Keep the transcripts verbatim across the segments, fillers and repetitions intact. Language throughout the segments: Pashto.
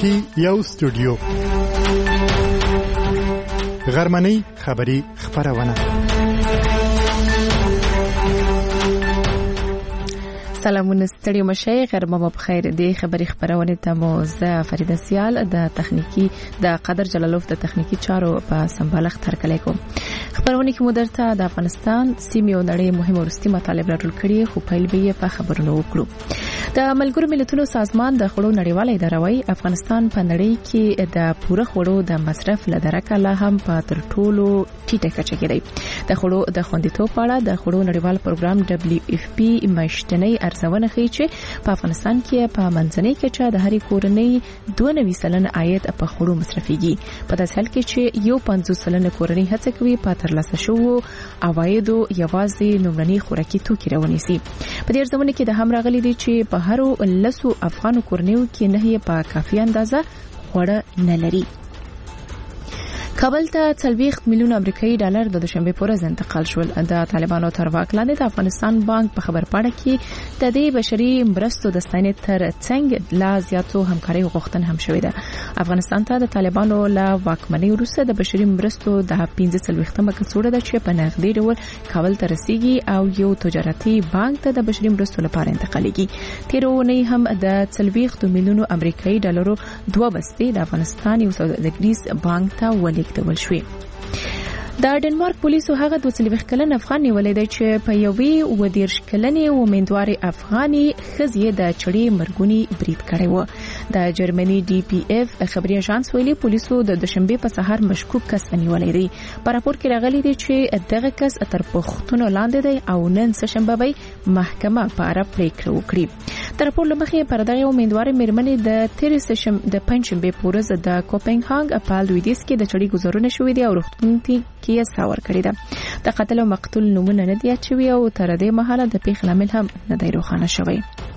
تخنیکی یو سټوډیو غرمنۍ خبری خبرونه. سلامونه ستړي مشه غرمه په خیر دی خبری خبرونه ته مو زه فریده سیال د تخنیکی د قدر جلالوف د تخنیکی چارو په سمبالښت ترکلې کوم. خبرونه کې مو درته د افغانستان سیمې او نړۍ مهم ورستي مطالب راټول کړي خو پیل به په خبرونو وکړو. د ملګرو ملتونو سازمان د خړو نړیواله اداره وايي افغانستان په نړۍ کې د پوره خړو د مصرف لدرکه لا هم په تر ټولو ټیټه کچه کې دی. د خړو د خوندیتوب په اړه د خړو نړیوال پروګرام دبليو اف پی مشتنی ارزونه کوي چې په افغانستان کې په منځنۍ کچه د هرې کورنۍ دوه نوي سلنه عاید په خړو مصرفيږي. په داسې حال کې چې یو پنځوس سلنه کورنۍ هڅه کوي په ترلاسه شوو عوایدو یوازې لومړني خوراکي توکي راونیسي. په دې ارزونه کې د هم راغلي دي چې په هرو لسو افغان کورنیو کې نه یې په کافي اندازه خوړه نه لري. کابل ته څلوېښت میلیون امریکایي ډالر د دوشنبه په ورځ انتقال شول. د طالبانو تر واک لاندې د افغانستان بانک په خبر پاڼه کې د دې بشري مرستو د ستاینې تر څنګ لا زیاتو همکاري غوښتنه هم شوې ده. افغانستان ته د طالبانو لا واکمنۍ وروسته د بشري مرستو د پنځه څلوېښتمه کڅوړه ده چې په نغدي ډول کابل ته رسیږي او یو تجارتي بانک ته د بشري مرستو لپاره انتقالېږي. تیرونی هم د څلوېښت میلیونو امریکایي ډالرو دوه بستې د افغانستان یو سوداګریز بانک ته ولېږدول شوې. د ډنمارک پولیسو هغه دوه څلوېښت کلن افغان نیولې دی چې په یوې و دېرش کلنې امیدوارې افغاني ښځې د چړې مرګونی برید کړی و. د جرمني ډي پی اف خبري اژانس ویلي پولیسو د دوشنبه په سهار مشکوک کس نیولې دی. په راپور کې راغلي دی چې دغه کس تر پوښتنو لاندې دی او نن سهشنبه به محکمه په اړه پریکړه وکړي. تر راپور لمخې پر دغه امیدوارې مېرمنې د تیر سهشنبه د پنځشنبه په ورځ د کوپنهاګ په لویدیس کې د چړې گزارونه شوې دي او روغتون کې یې ساور کړی ده. د قتل او مقتول نومونه نه دي اچوي او تر دې مهاله د پیښې لامل هم نه دی روښانه شوی.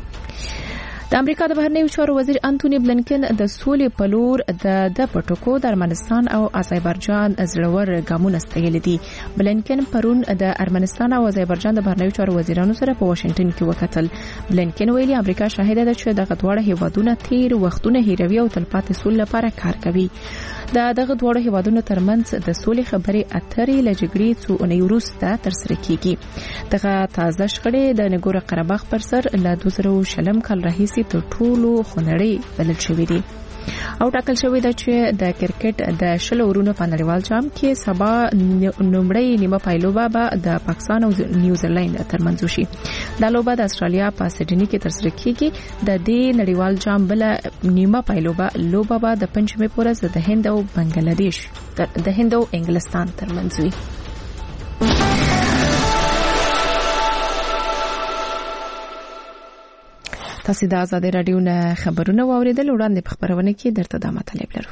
د امریکا د بهرنیو چارو وزیر انټونی بلنکن د سولې په لور د د پټوکو د ارمنستان او آذربایجان زړور ګامونه ستایل دي. بلنکن پرون د ارمنستان او آذربایجان د بهرنیو چارو وزیرانو سره په واشنگټن کې وکتل. بلنکن ویلي امریکا شاهده ده چې دغه دواړه هیوادونه تیر وختونه هیروي او تلپاتې سولې لپاره کار کوي. د دغه دواړو هیوادونو ترمنځ د سولې خبرې اترې له جګړې څو اونۍ وروسته ترسره کیږي. دغه تازه شخړې د نګورو قرهباغ پر سر له دوه زره شلم کال راهیسې تر ټولو خونړۍ بلل شوې دي او ټاکل شوې ده چې د کرکټ د شل اورونو په نړیوال جام کې سبا نومړی نیمه پایلوبه به د پاکستان او نیوزیلند ترمنځ وشي. دا لوبه د استرالیا په سډني کې ترسره کیږي. د دې نړیوال جام بل نیمه پایلوبه لوبه به د پنځمه په ورځ د هند او بنگلاديش د هند او انګلستان ترمنځ وي. تاسو د آزاد رادیو نه خبرونه واوریدل. وړاندې په خبرونه کې درته د مطلب لرو.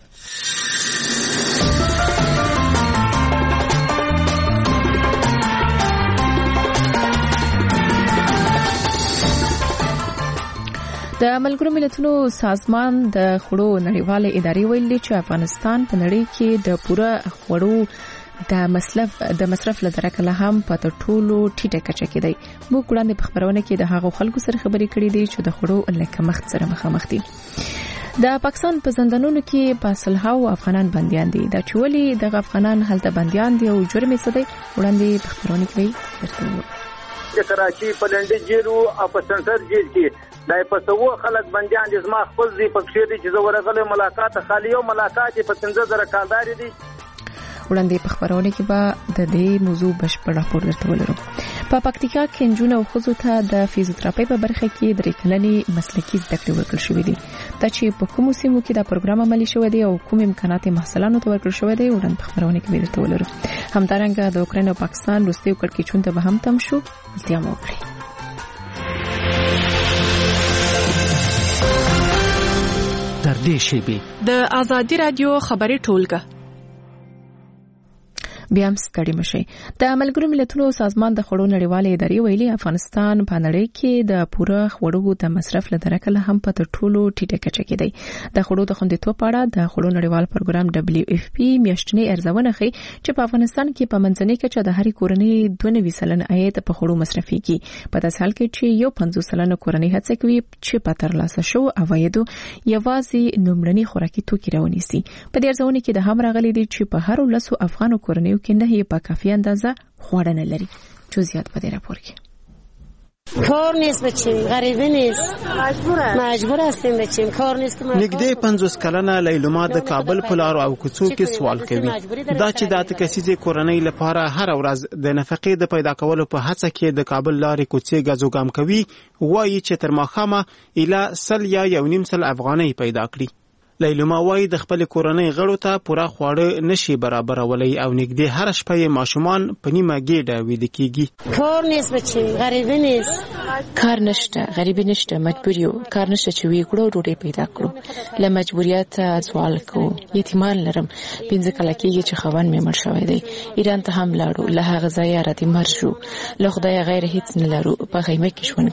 د ملګرو ملتونو سازمان د خړو نړیواله ادارې ویلي چې افغانستان په نړۍ کې د پوره خړو د مصرف د مصرف لدرکه له هم په ټولو ټیټه کچه کې دی. موږ وړاندې په خبرونه کې د هغو خلکو سره خبرې کړې دي چې د خړو لکه مخ سره مخامخ دي. د پاکستان په زندانونو کې په سلهاو افغانان بنديان دي. دا چولي د افغانان هلته بنديان دي او جرم یې څه دی وړاندې په خبرونه کې درته د کراچي په لنډي جیل او په سنټر جیل کې دای په سوو خلک بنديان دي. زما خپل دي په کښې دي چې زه ورغله ملاقات خالي او ملاقات په پنځه زره کالداري دي. وړاندې په خبرونه کې به د دې موضوع بشپړ راپور درته ولرو. په پکتیکا کې نجونو او ښځو ته د فزیوتراپي په برخه کې درې کلنې مسلکي زده کړې ورکړل شوې دي. دا چې په کومو سیمو کې دا پروګرام عملي شوی دی او کوم امکانات محصلانو ته ورکړل شوی دی وړاندې په خبرونه کې درته ولرو. همدارنګه د اوکراین او پاکستان وروستیو کړکېچونو ته به هم تم شو. التیام وکړي. در دې شیبې د آزادی رادیو خبري ټولګه بیا هم ستړي مشي. د ملګرو ملتونو سازمان د خوړو نړیوالې ادارې ویلي افغانستان په نړۍ کې د پوره خوړو د مصرف له درکه له هم په تر ټولو ټیټه کچه کې دی. د خوړو د خوندیتوب په اړه د خوړو نړیوال پروګرام دبليو اف پی میاشتنی ارزونه ښيي چې په افغانستان کې په منځنۍ کچه د هرې کورنۍ دوه نوي سلنه عاید په خوړو مصرفيږي. په داسې حال کې چې یو پنځوس سلنه کورنۍ هڅه کوي چې په ترلاسه شو عوایدو یوازې لومړني خوراکي توکي راونیسي. په دې ارزونه کې د هم راغلي دي چې په هر لسو افغانو کورنیو کې نه یې په کافي اندازه خواړه نه لري. جزئیات په دې راپور کې. کار نیست بچیم، غریبه نیست، مجبوره مجبور هستیم بچیم، کار نیست. نږدې پنځوس کلنه لیلما د کابل په لارو او کوڅو کې سوال کوي دا چې د اتکسیزې کورنۍ لپاره هر ورځ د نفقې د پیدا کولو په هڅه کې د کابل لارې کوڅې غزوګام کوي، وایي چې تر ماښامه اله سل یا یو نیم سل افغانۍ پیدا کړي. لیلما وایي د خپل کورنۍ غړو ته پوره خواړه نشي برابرولای او نږدې هر شپه یې ماشومان په نیمه ګیډه ویده کیږي. کار نیست بچیم، غریبه نیست، کار نشته، غریبی نشته، مجبور یو، کار نشته چې وی کړو ډوډۍ پیدا کړو. له مجبوریت سوال کوو. یتیمان لرم، پنځه کاله کېږي چې خاوند مې مړ شوی دی. ایران ته هم لاړو، له هغه ځایه راته مړ شو. له خدای غیر هیڅ نه لرو، په خیمه کې ژوند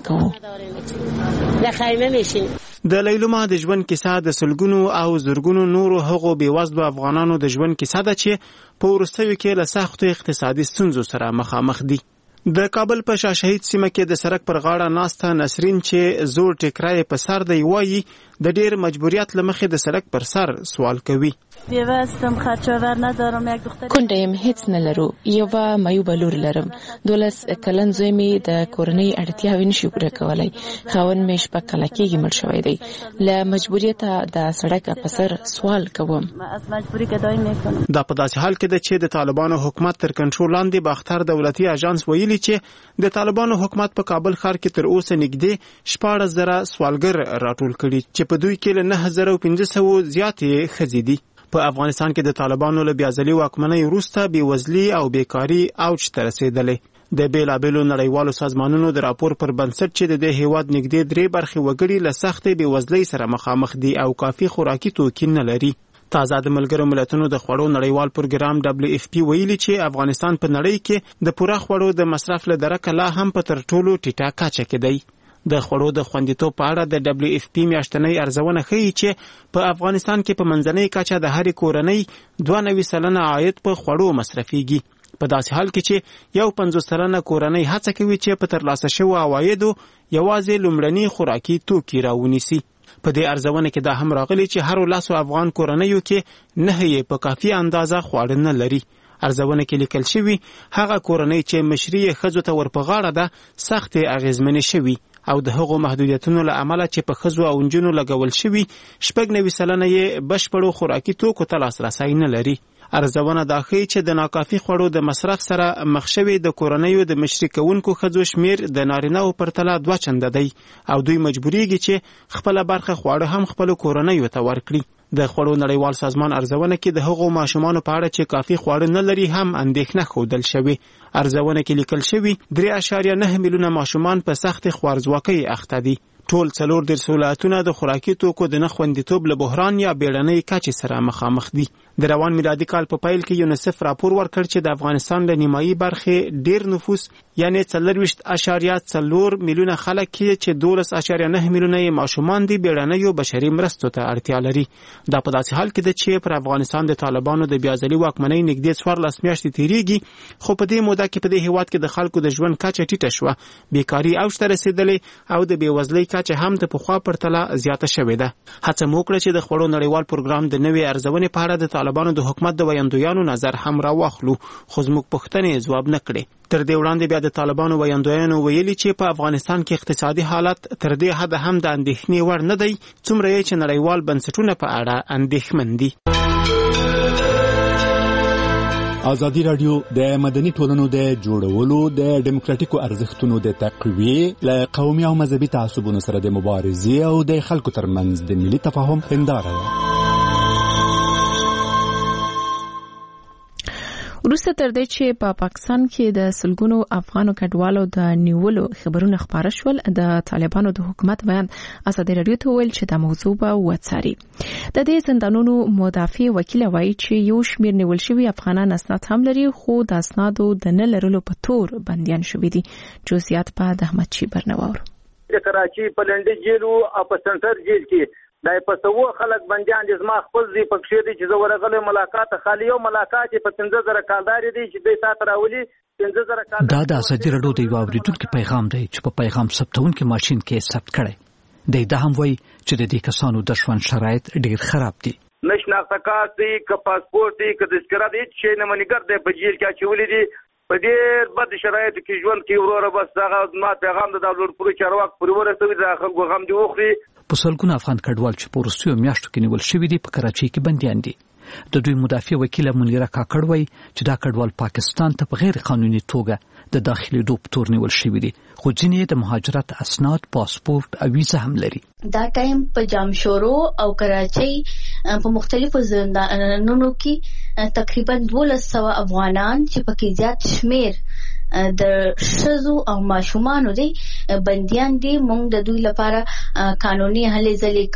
کوو. له خیمه میشین. د لیلما د ژوند کیسه د سلګونو او زرګونو نورو هغو بېوزلو افغانانو د ژوند کیسه ده چې په وروستیو کې له سختو اقتصادي ستونزو سره مخامخ دي. د کابل په شاه شهید سیمه کې د سړک پر غاړه ناسته نسرین چې زوړ ټیکری په سر دی وایي د ډیر مجبوریت له مخې د سړک پر سر سوال کوي. بیوستم، خرچاور ندارم، یک دختر کونډه یم، هیڅ نه لرو، یوه معیوبه لور لرم، دولس کلن زوی مې د کورنۍ اړتیاوې نشي پوره کولی، خاوند مې شپږ کاله کېږي مړ شوی دی. له مجبوریته د سړک په سر سوال کوم. از مجبوری ګدای میکنم. دا په داسې حال کې ده چې د طالبانو حکومت تر کنټرول لاندې باختر دولتي اژانس ویلي چې د طالبانو حکومت په کابل ښار کې تر اوسه نږدې شپاړس زره سوالګر راټول کړي چې په دوی کې له نهه زره او پنځه سوه زیاتې ښځې دي. په افغانستان کې د طالبانو له بیازلي واکمنۍ وروسته بېوزلي او بیکاري اوج ته رسېدلې. د بیلابېلو نړیوالو سازمانونو د راپور پر بنسټ چې د دې هیواد نږدې درې برخې وګړي له سختې بېوزلۍ سره مخامخ دي او کافي خوراکي توکي نه لري. تازه د ملګرو ملتونو د خوړو نړیوال پروګرام دبليو اف پی ویلي چې افغانستان په نړۍ کې د پوره خوړو د مصرف له درکه لا هم په تر ټولو ټیټه کچه کې دی. د خوړو د خوندیتوب په اړه د دبليو اف پی میاشتنۍ ارزونه ښيي چې په افغانستان کې په منځنۍ کچه د هرې کورنۍ دوه نوي سلنه عاید په خوړو مصرفيږي. په داسې حال کې چې یو پنځوس سلنه کورنۍ هڅه کوي چې په ترلاسه شوو عوایدو یوازې لومړني خوراکي توکي راونیسي. په دې ارزونه کې دا هم راغلي چې هر لسو افغان کورنیو کې نه یې په کافي اندازه خواړه نه لري. ارزونه کې لیکل شوی هغه کورنۍ چې مشري ښځو ته ورپغاړه ده سختې اغیزمنې شوي او د هغو محدودیتونو له امله چې په ښځو او نجونو لګول شوي شپږ نوي سلنه یې بشپړو خوراکي توکو ته لاسرسی نه لري. ارزونه دا ښيي چې د ناکافي خوړو د مصرف سره مخ شوي د کورنیو د مشري کوونکو ښځو شمیر د نارینه‌و پرتله دوه چنده دی او دوی مجبوریږي چې خپله برخه خواړه هم خپلو کورنیو ته ورکړي. د خوړو نړیوال سازمان ارزونه کې د هغو ماشومانو په اړه چې کافي خواړه نه لري هم اندېښنه ښودل شوې. ارزونه کې لیکل شوي درې اعشاریه نه میلیونه ماشومان په سختې خوارځواکۍ اخته دي. ټول څلور دېرش ولایتونه د خوراکي توکو د نه خوندیتوب له بحران یا بیړنۍ کچې سره مخامخ دي. د روان میلادي کال په پیل کې یونیسف راپور ورکړ چې د افغانستان د نیمایي برخې ډیر نفوس یعنی څلورویشت اعشاریه څلور میلیونه خلک چې دولس اعشاریه نه میلیونه یې ماشومان دي بیړنیو بشري مرستو ته اړتیا لري. دا په داسې حال کې ده چې پر افغانستان د طالبانو د بیازلي واکمنۍ نږدې څوارلس میاشتې تیریږي خو په دې موده کې په دې هیواد کې د خلکو د ژوند کچه ټیټه شوه، بیکاري اوج ته رسېدلې او د بېوزلۍ کچه هم د پخوا پرتله زیاته شوې ده. هڅه مو وکړه چې د خوړو نړیوال پروګرام د نوې ارزونې په اړه د طالبانو د حکومت د ویاندویانو نظر هم راواخلو خو زموږ پوښتنې ځواب نه کړې. تر دې وړاندې بیا د طالبانو ویاندویانو ویلي چې په افغانستان کې اقتصادي حالت تر دې حده هم د اندېښنې وړ نه دی څومره یې چې نړیوال بنسټونه په اړه اندېښمن دي. ازادي رادیو د مدني ټولنو د جوړولو د ډیموکراټیکو ارزښتونو د تقویه له قومي او مذهبي تعصبونو سره د مبارزې او د خلکو ترمنځ د ملي تفاهم هنداره ده. ورسته تر دې چې په پاکستان کې د سلګونو افغانو کډوالو د نیولو خبرونه خبره شول د طالبانو د حکومت بیان ازادي رادیو ته ویل چې د موضوع په وڅاري. د دې زندانونو مدافع وکیل وایي چې یو شمېر نیول شوي افغانان اسناد هم لري خو د اسنادو د نه لرلو په تور بنديان شوي دي. جزئیات په د احمد شي برنواور. د کراچي په لنډي جیل او په سنټر جیل کې دای په سوو خلک بنديان د زما خپل دی په کښې دي چې زه ورغله ملاقات خالی او ملاقات په پنځه زره کالدار دي چې د سات راولي پنځه زره کالدار. دا د ازادي رادیو د یو اوریدونکو پیغام دی چې په پیغام ثبتونکو ماشين کې ثبت کړي دی. دا هم وایي چې د دې کسانو د ژوند شرایط ډیر خراب دي. نشناخته کارت دی که پاسپورت دی که تذکره دی چې نه منګر دی په جیل کې چولې دي په ډېر بد شرایطو کې ژوند کوي. وروره بس هغه ما پیغام د دولت پورې چارواک پورې ورسوي د خلکو غم دي وخوري. په سلګونه افغان کډوال چې په وروستیو میاشتو کې نیول شوي دي په کراچۍ کې بندیان دي. د دوی مدافع وکیله منیره کاکړ وایي چې دا کډوال پاکستان ته په غیر قانوني توګه د داخلي دوپ تور نیول شوي دي خو ځینې د مهاجرت اسناد پاسپورت او ویزه هم لري. دا ټایم په جامشورو او کراچۍ په مختلفو زندانونو کې تقریبا دولس سوه افغانان چې پکې زیات شمیر د شذو او ماشومانو دي بنديان دي. موږ د دوی لپاره قانوني هلې ځلې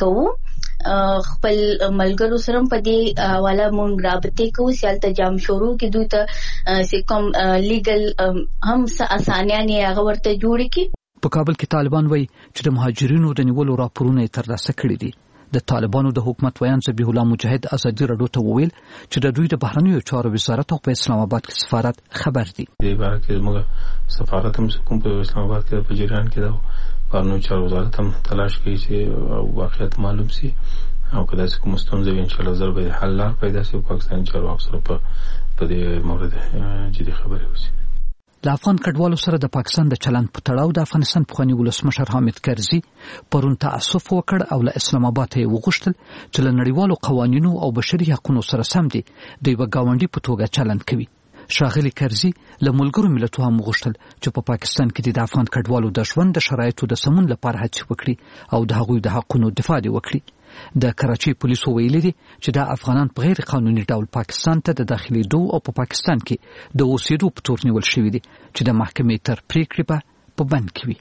کوو. خپل ملګرو سره په دې حواله موږ رابطه کوو. سیالته جام شروع کې دوی ته سیکم لیګل هم اسانیانه هغه ورته جوړ کی. په کابل کې طالبان وایي چې د مهاجرینو د نیولو راپورونه ترلاسه کړي دي. د طالبانو د حکومت ویان ذبیح الله مجاهد ازادي رادیو ته وویل چې د دوی د بهرنیو چارو وزارت او په اسلام آباد کې سفارت خبر دي. د بار کې موږ سفارت هم کوم په اسلام آباد کې په جریان کې دا بهرنیو چارو وزارت هم تلاش کوي چې واقعیت معلوم شي او کله چې کوم ستونزه وي ان شاء الله زر به حل لار پیدا شي. پاکستان چارواکو سره په په دې مورد جدي خبرې وشي. د افغان کډوالو سره د پاکستان د چلند په تړاو د افغانستان پخوانی ولسمشر حامد کرزي پرون تاسف وکړ او له اسلام آباد ته وغوښتل چې له نړیوالو قوانینو او بشري حقوقو سره سم دي د یو ګاونډي په توګه چلند کوي. شاغلي کرزي له ملګرو ملتونو هم وغوښتل چې په پاکستان کې د افغان کډوالو د ژوند د شرایطو د سمون لپاره هڅې وکړي او د هغوی د حقوقو دفاع وکړي. د کراچۍ پولیسو ویلي دي چې دا افغانان په غیر قانوني ډول پاکستان ته د داخلي دو او په پاکستان کې د اوسېدو په تور نیول شوي دي چې د محکمې تر پریکړې په بند کې وي.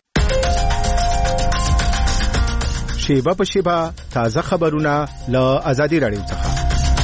شیبه په شیبه تازه خبرونه له ازادي رادیو څخه.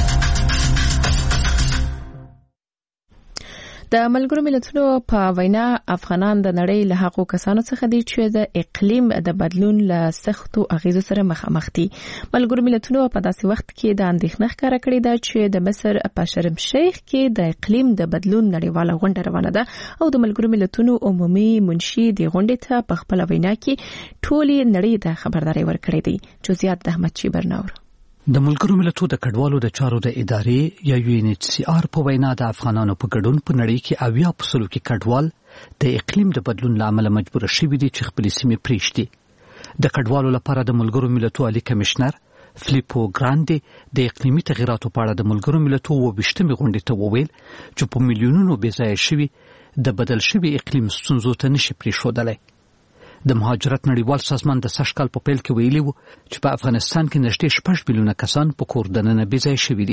د ملګرو ملتونو په وینا افغانان د نړۍ له هغو کسانو څخه دي چې د اقلیم د بدلون له سختو اغیزو سره مخامخ دي. ملګرو ملتونو په داسې وخت کې د اندېښنې ښکاره کړې ده چې د مصر په شرم شیخ کې د اقلیم د بدلون نړیواله غونډه روانه ده او د ملګرو ملتونو عمومي منشي د غونډې ته په خپل وینا کې ټولې نړۍ ته خبرداري ورکړې دي. جزئیات د احمد شي برناور. د ملګرو ملتونو د کډوالو د چارو د ادارې یا یو ان ایچ سی آر په وینا د افغانانو په ګډون په نړۍ کې اویا په سلو کې کډوال د اقلیم د بدلون لامل مجبور شوي دي چې خپل سیمې پریږدي. د کډوالو لپاره د ملګرو ملتونو عالی کمشنر فلیپو ګراندي د اقلیمي تغیراتو په اړه د ملګرو ملتونو وبشتمه غونډې ته وویل چې په میلیونونو بېځایه شوي د بدل شوي اقلیم ستونزو ته نشي پریښودلی. د مهاجرت نړیوال سازمان د سږ کال په پیل کې ویلي وو چې په افغانستان کې نږدې شپږ میلیونه کسان په کور دننه بېځایه شوي دي.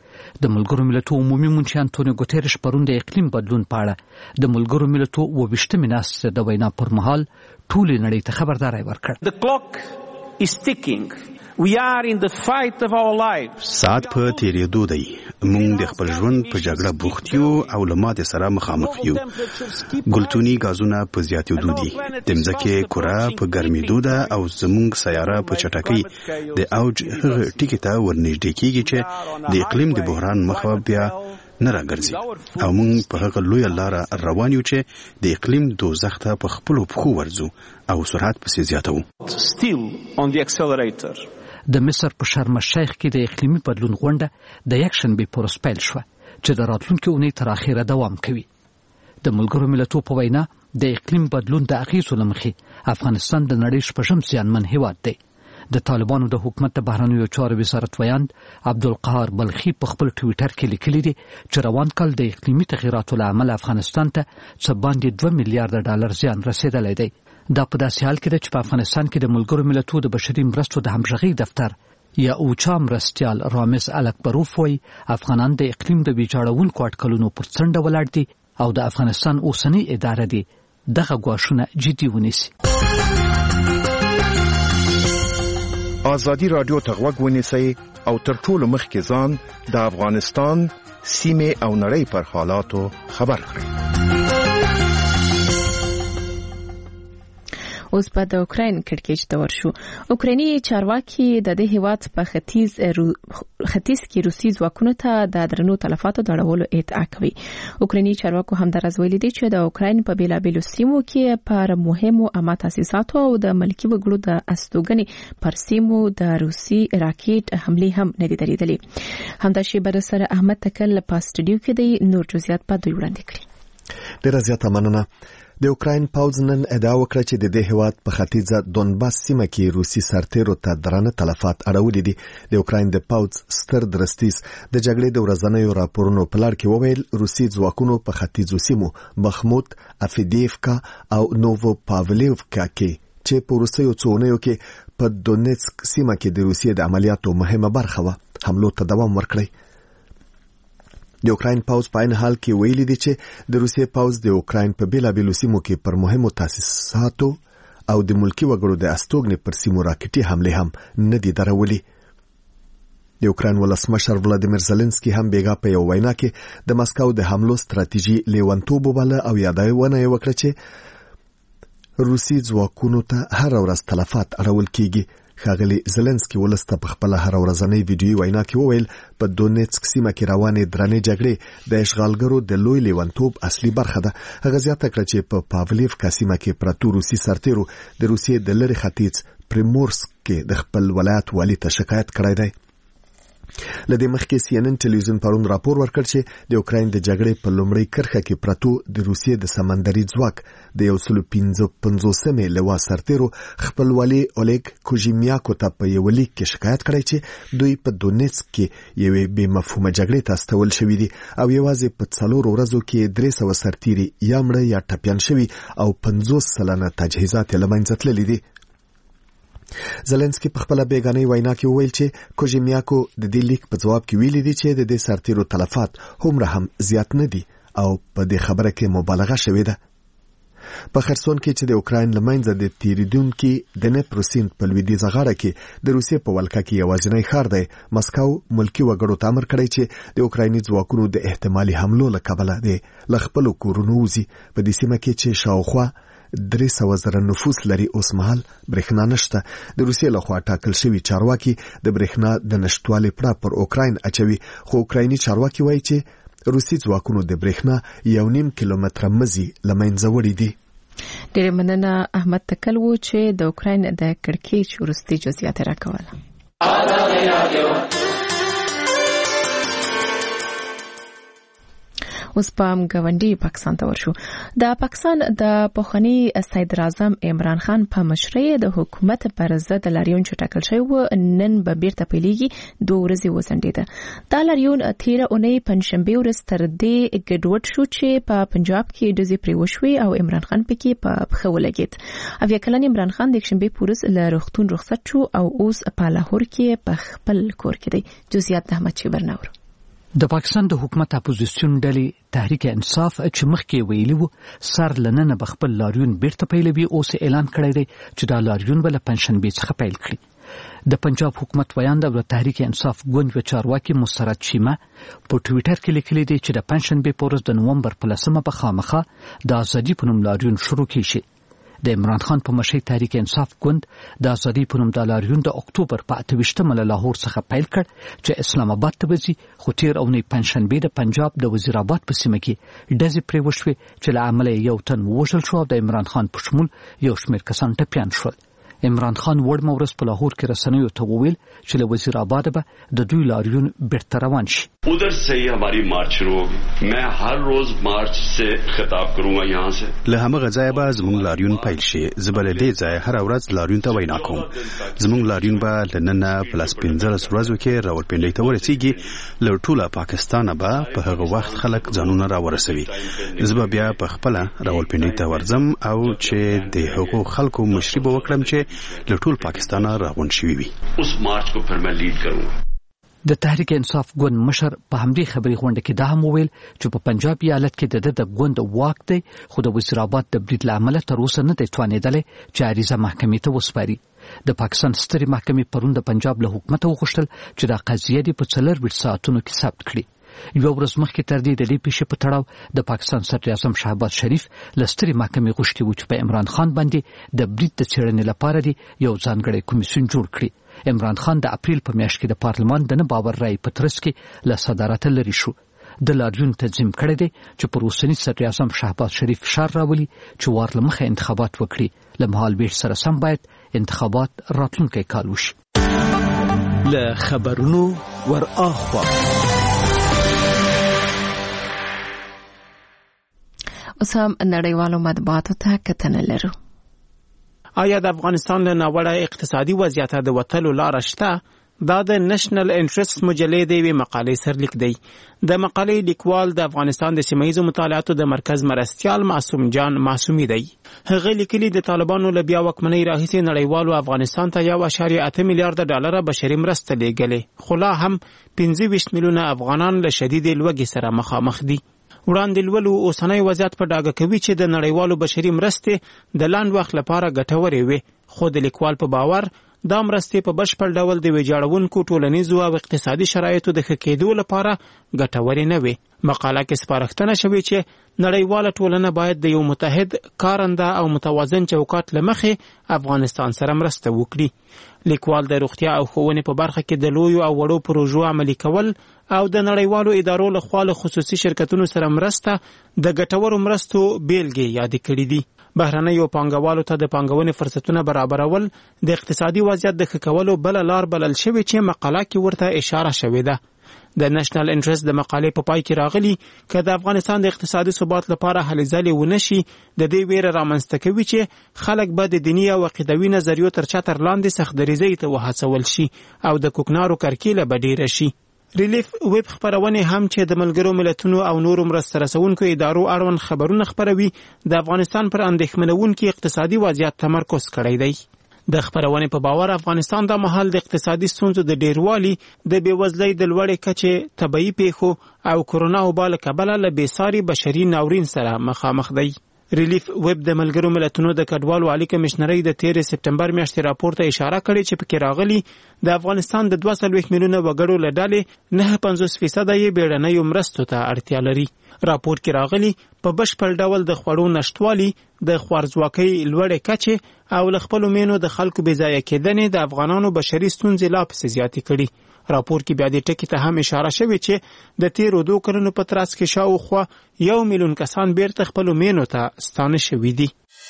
د ملګرو ملتونو عمومي منشي انټونیو ګوتریش پرون د اقلیم بدلون په اړه د ملګرو ملتونو وبشتمې ناستې د وینا پر مهال ټولې نړۍ ته خبرداری ورکړ. The clock is ticking. We are in the fight of our lives. ساعت په تیریدو دی. موږ د خپل ژوند په جګړه بوخت یو او له ماتې سره مخامخ یو. ګلتوني غازونه په زیاتېدو دي. د ځمکې کره په ګرمېدو ده او زموږ سیاره په چټکۍ د اوج هغه ټکي ته ورنږدې کېږي چې د اقلیم د بحران مخه بیا نه راګرځي او موږ په هغه لویه لاره روان یو چې د اقلیم دوزخ ته په خپلو پښو ورځو او سرعت پسې زیاتوو. Still on the accelerator. د مصر په شرم الشیخ کې د اقلیمي بدلون غونډه د یکشنبې په ورځ پیل شوه چې د راتلونکي اونۍ تر اخره دوام کوي. د ملګرو ملتونو په وینا د اقلیم بدلون د اغیزو له مخې افغانستان د نړۍ شپږم زیانمن هیواد دی. د طالبانو د حکومت د بهرنیو چارو وزارت ویان عبدالقهار بلخي په خپل ټویټر کې لیکلي دي چې روان کال د اقلیمي تغیراتو له امله افغانستان ته څه باندې دوه میلیارډ ډالر زیان رسیدلی دی. دا په داسې حال کې ده چې په افغانستان کې د ملګرو ملتونو د بشري مرستو د همغږۍ دفتر یا اوچا مرستیال رامز الکبروف وایي افغانان د اقلیم د ویجاړونکو اټکلونو پر څنډه ولاړ دي او د افغانستان اوسنۍ اداره دي دغه ګواښونه جدي ونیسي. ازادي رادیو ته غوږ ونیسئ او تر ټولو مخکې ځان د افغانستان سیمې او نړۍ پر حالاتو خبر کړئ. اوس په د اوکراین کړکېچ ته ورشو. اوکرایني چارواکي د دې هیواد په ختیځ رو... ختیځ کې روسي ځواکونو ته د درنو تلفاتو د اړولو ادعا کوي. اوکرایني چارواکو همدارس ویلي دي چې د اوکراین په بیلابیلو سیمو کې پر مهمو عامه تاسیساتو او د ملکي وګړو د استوګنې پر سیمو د روسي راکټ حملې هم نه دي درېدلې. همدا شی بر سره احمد تکل په سټډیو کې دی نور جزئیات په دوی وړاندې کړي. ډیره زیاته مننه. د اوکراین پوځ نن ادعا وکړه چې د دې هیواد په ختیځه دونباس سیمه کې روسي سرتیرو ته درانه تلفات اړولي دي. د اوکراین د پوځ ستر درستیز د جګړې د ورځنیو راپورونو په لړ کې وویل روسي ځواکونو په ختیځو سیمو بخموت، افیدیفکا او نووو پاولیوفکا کې چې په روسیو څونیو کې په دونیتسک سیمه کې د روسیې د عملیاتو مهمه برخه و حملو ته دوام ورکړی. د اوکراین پوځ په عین حال کې ویلي دي چې د روسیې پوځ د اوکراین په بیلابیلو سیمو کې پر مهمو تاسیساتو او د ملکي وګړو د استوګنې پر سیمو راکټي حملې هم نه دي درولي. د اوکراین ولسمشر ولادیمیر زلنسکي هم بیګا په یو وینا کې د مسکو د حملو ستراتیژي لیونتوب وباله او یادونه یې وکړه چې روسي ځواکونو ته هر ورځ تلفات اړول کیږي. ښاغلي زلنسکي ولسته په خپل هر ورځنۍ ویډیوي وینا کې وویل په دونیتسک سیمه کې روانې درنې جګړې د اشغالګرو د لوی لیونتوب اصلي برخه ده. هغه زیاته کړه چې په پاولیفکا سیمه کې پراتو روسي سرتیرو د روسیې د لری ختیځ پریمورسک کې د خپل ولایت والی ته شکایت کړی دی. لدې مخکې سی ان ان ټلویزیون پرون راپور ورکړ چې د اوکراین د جګړې په لومړۍ کرښه کې پراتو د روسیې د سمندري ځواک د یو سل پنځه پنځوسمې لوا سرتیرو خپل والی اولیګ کوژیمیاکو ته په یو لیک کې شکایت کړی چې دوی په دونیتسک کې یوې بې مفهومه جګړې ته استول شوي دي او یوازې په څلورو ورځو کې درې سوه سرتیري یا مړه یا ټپیان شوي او پنځوس سلنه تجهیزات یې له منځه تللي دي. زلنسکي په خپل بیگانه وینا کې وویل چې کوژیمیاکو د دې لیک په جواب کې ویلي دي چې د دې سرتیرو تلفات هومره هم زیات نه دي او په دې خبره کې مبالغه شوې ده. په خرسون کې چې د اوکراین لمنځه د تیریدونکو د نپرو سیند په لویدیځه غاړه کې د روسیې په ولکه کې یوازینی ښار دی مسکو ملکی وګړو ته امر کړی چې د اوکرایني ځواکونو د احتمالي حملو له کبله دی له خپل کورونو وځي. په دې سیمه کې چې شاوخوا درې سوه زره نفوس لري اوس مهال برېښنا نشته. د روسیې لخوا ټاکل شوي چارواکي د برېښنا د نشټوالي پړه پر اوکراین اچوي خو اوکرایني چارواکي وایي چې روسي ځواکونو د برېښنا یو نیم کیلومتره مزي له منځه وړي دي. ډېره مننه احمد تکل و چې د اوکراین د کړکېچ وروستي جزئیات راکوله. اوس پام غونډي پاکستان ته ورشو. د پاکستان د پخوانی صدر اعظم عمران خان په مشرۍ د حکومت پر ضد لاریون چې ټاکل شوی و نن به بیرته پیلېږي دوه ورځې وځنډېده. دا لاریون تیره اونۍ پنځشنبه ورځ تر دې ګډوډ شو چې په پنجاب کې ډزې پرې وشوې او عمران خان پکې په پښه ولګېد. اویا کلن عمران خان د یکشنبه په ورځ له روغتون رخصت شو او اوس په لاهور کې په خپل کور کې دی. جزئیات د احمد شیبرنور. د پاکستان د حکومت اپوزیسیون ډلې تحریک انصاف چې مخکې ویلي وو سر لننه به خپل لاریون بیرته پیلوي اوس اعلان کړی دی چې دا لاریون به له پنځشنبې څخه پیل کړي. د پنجاب حکومت ویاند د تحریک انصاف ګوند و چارواکي مسرت شیمه په ټوئیټر کې لیکلي دی چې د پنځشنبې په ورځ د نومبر په لسمه په خامخا د ازادي په نوم لاریون شروع کیږي. د عمران خان په مشرۍ تحریک انصاف ګوند د ازادي په نوم د لاریون د اکتوبر په اته ویشتمه له لاهور څخه پیل کړ چې اسلام آباد ته وځي خو تیر اونۍ پنځشنبې د پنجاب د وزیر آباد په سیمه کې ډزې پرې وشوې چې له امله یو تن ووژل شو او د عمران خان په شمول یو شمېر کسان ټپیان شول. عمران خان وړمه ورځ په لاهور کې رسنیو ته وویل چې له وزیر آباد به د دوی لاریون بیرته روان شي. उधर से ही हमारी मार्च शुरू होगी. मैं हर रोज मार्च से खिताब करूंगा यहाँ से. له همغه ځای به زموږ لاریون پیل شي. زبر دې ځای هر ورځ لاریون ته وینا کوم. زموږ لاریون به لننه پلاس پنځلس ورځو کې راولپنډۍ ته ورسیږي. له ټوله پاکستان به په هغه وخت خلک ځانونه راورسوي. زبر بیا په خپل راولپنډۍ ته ورځم او چې د هغو خلکو مشري به وکړم چې چې له ټول پاکستان راغون شوي وي. اوس مارچ کو پر میں لیډ کروں. د تحریک انصاف ګوند مشر په همدې خبري غونډه کې دا هم وویل چې په پنجاب ایالت کې د د ګوند واک دی، خو د وزیراباد د برید له امله تر اوسه نه دی توانېدلی چې عریضه محکمې ته وسپاري. د پاکستان سترې محکمې پرون د پنجاب له حکومت وغوښتل چې دا قضیه دې په څلور ساعتونو کې ثبت کړي. یو ورځ مخکې تر دې د دې پیښې په تړاو د پاکستان صدر اعظم شهباز شریف له سترې محکمې غوښتي و چې په عمران خان باندې د برید د څېړنې لپاره دی یو ځانګړی کمیسیون جوړ کړي. عمران خان د اپریل په میاشت کې د پارلمان د نه باور رایې په ترڅ کې له صدارته لرې شو. د لاریون تنظیم کړی دی چې پر اوسني صدر اعظم شهباز شریف فشار راولي چې وار له مخه انتخابات وکړي. له مهال ویش سره سم باید انتخابات راتلونکی کال وشي. له خبرونو ور اخوا اوس هم نړیوالو مطبوعاتو ته کتنه لرو. آیا د افغانستان له ناوړه اقتصادي وضعیت د وتلو لاره شته؟ دا د نېشنل انټرست مجلې د یوې مقالې سرلیک دی. د مقالې لیکوال د افغانستان د سیمه ییزو مطالعاتو د مرکز مرستیال معصوم جان معصومي دی. هغه لیکلي د طالبانو له بیا واکمنۍ راهیسې نړیوالو افغانستان ته یو اعشاریه اته میلیارډ ډالره بشري مرسته لیږلې، خو لا هم پنځه ویشت میلیونه افغانان له شدید لوږې سره مخامخ دي. وړاندې لولو اوسنی وضعیت په ډاګه کوي چې د نړیوالو بشري مرستې د لاند وخت لپاره ګټورې وي، خو د لیکوال په باور دا مرستې په بشپړ ډول د ویجاړونکو ټولنیزو او اقتصادي شرایطو د ښه کېدو لپاره ګټورې نه وي. مقاله کې سپارښتنه شوې چې نړیواله ټولنه باید د یو متحد، کارنده او متوازن چوکاټ له مخې افغانستان سره مرسته وکړي. لیکوال د روغتیا او ښوونې په برخه کې د لویو او وړو پروژو عملي کول او د نړیوالو ادارو له خوا له خصوصي شرکتونو سره مرسته د ګټورو مرستو بیلګې یادې کړې دي. بهرنیو پانګوالو ته د پانګونې فرصتونه برابرول د اقتصادي وضعیت د ښه کولو بله لار بلل شوې چې مقاله کې ورته اشاره شوې ده. د نېشنل انټرست د مقالې په پای کې راغلي که د افغانستان د اقتصادي ثبات لپاره هلې ځلې ونه شي، د دې ویره رامنځته کوي چې خلک به د دیني او عقیدوي نظریو تر چتر لاندې سختدریځۍ ته وهڅول شي او د کوکنارو کرکیله به ډیره شي. ریلیف ویب خبرونه هم چې د ملګرو ملتونو او نورو مرسته رسونکو ادارو اړوند خبرونه خبروي، د افغانستان پر اندېښمنونکي اقتصادي وضعیت تمرکز کړی دی. د خبرونې په باور افغانستان د مهال د اقتصادي ستونزو د ډیروالي، د بېوزلۍ د لوړې کچې، طبیعي پیښو او کرونا وبا له کبله له بېساري بشري ناورین سره مخامخ دی. ریلیف ویب د ملګرو ملتونو د کډوالو عالی کمشنرۍ د تیرې سپټمبر میاشتې راپور ته اشاره کړې چې پکې راغلي د افغانستان د دوه څلوېښت میلیونه وګړو له ډلې نهه پنځوس فیصده یې بیړنیو مرستو ته اړتیا لري. راپور کې راغلي په بشپړ ډول د خوړو نشتوالي، د خوارځواکۍ لوړې کچې او له خپلو مینو د خلکو بې ځایه کېدنې د افغانانو بشري ستونزې لا پسې زیاتې کړي. راپور کې بیا دې ټکي ته هم اشاره شوې چې د تیرو دوه کلونو په ترڅ کې شاوخوا یو میلیون کسان بیرته خپلو مینو ته ستانه شوي دي.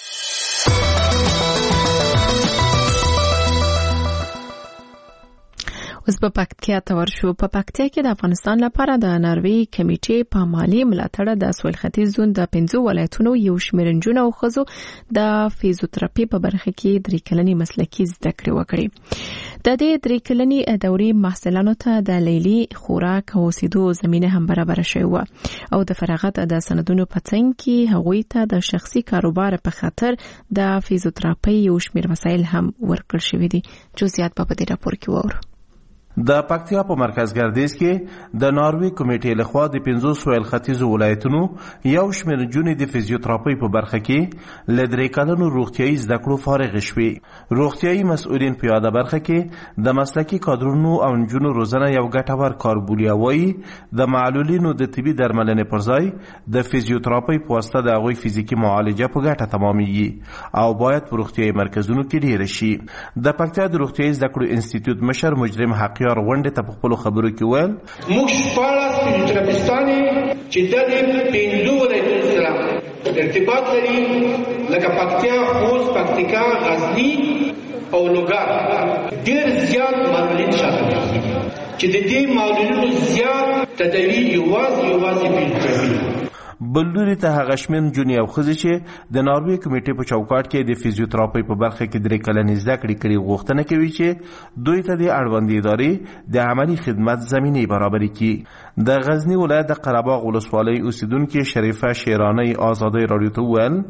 اوس په پکتیا ته ورشو. په پکتیا کې د افغانستان لپاره د ناروې کمیټې په مالی ملاتړ د سویل ختیځ زون د پنځو ولایتونو یو شمېر نجونو او ښځو د فیزیوتراپي په برخه کې درې کلنې مسلکي زده کړې وکړې. د دې درې کلنې دورې محصلانو ته د لیلي خوراک او اوسېدو زمینه هم برابره شوې وه او د فراغت د سندونو په څنګ کې هغوی ته د شخصي کاروبار په خاطر د فیزیوتراپي یو شمېر وسایل هم ورکړل شوي دي. جزئیات په دې راپور کې وورو. د پکتیا په مرکز ګردیز کې د ناروې کمیټې لخوا د پنځو سویل ختیځو ولایتونو یو شمېر نجونې د فیزیوتراپي په برخه کې له درې کلنو روغتیایي زده کړو فارغې شوې. روغتیایي مسؤلین په یاده برخه کې د مسلکي کادرونو او نجونو روزنه یو ګټور کار بولي او وایي د معلولینو د طبي درملنې پر ځای د فیزیوتراپي په واسطه د هغوی فزیکي معالجه په ګټه تمامیږي او باید په روغتیایي مرکزونو کې ډیره شي. د پکتیا د روغتیایي زده کړو انسټیټیوټ مشر مجرم حقیار غونډه ته په خپل خبرو کې ویل موږ شپاړس فیزیوتراپیستانې چې د دې پنځو ولایتونو سره ارتباط لري لکه پکتیا، خوست، پکتیکا، غزني او لوګر ډېر زیات معلولین شامل دي چې د دې معلولینو زیات تداوی یوازې یوازې فیزیوتراپي. بلوري ته هغه شمېر نجونې او ښځې چې د ناروې کمیټې په چوکاټ کې د فیزیوتراپي په برخه کې درې کلنې زده کړې کړي غوښتنه کوي چې دوی ته د اړوندې ادارې د عملي خدمت زمینې برابرې کړي. د غزني ولایت د قره باغ ولسوالۍ اوسیدونکې شریفه شیرانۍ آزادۍ راډیو ته وویل د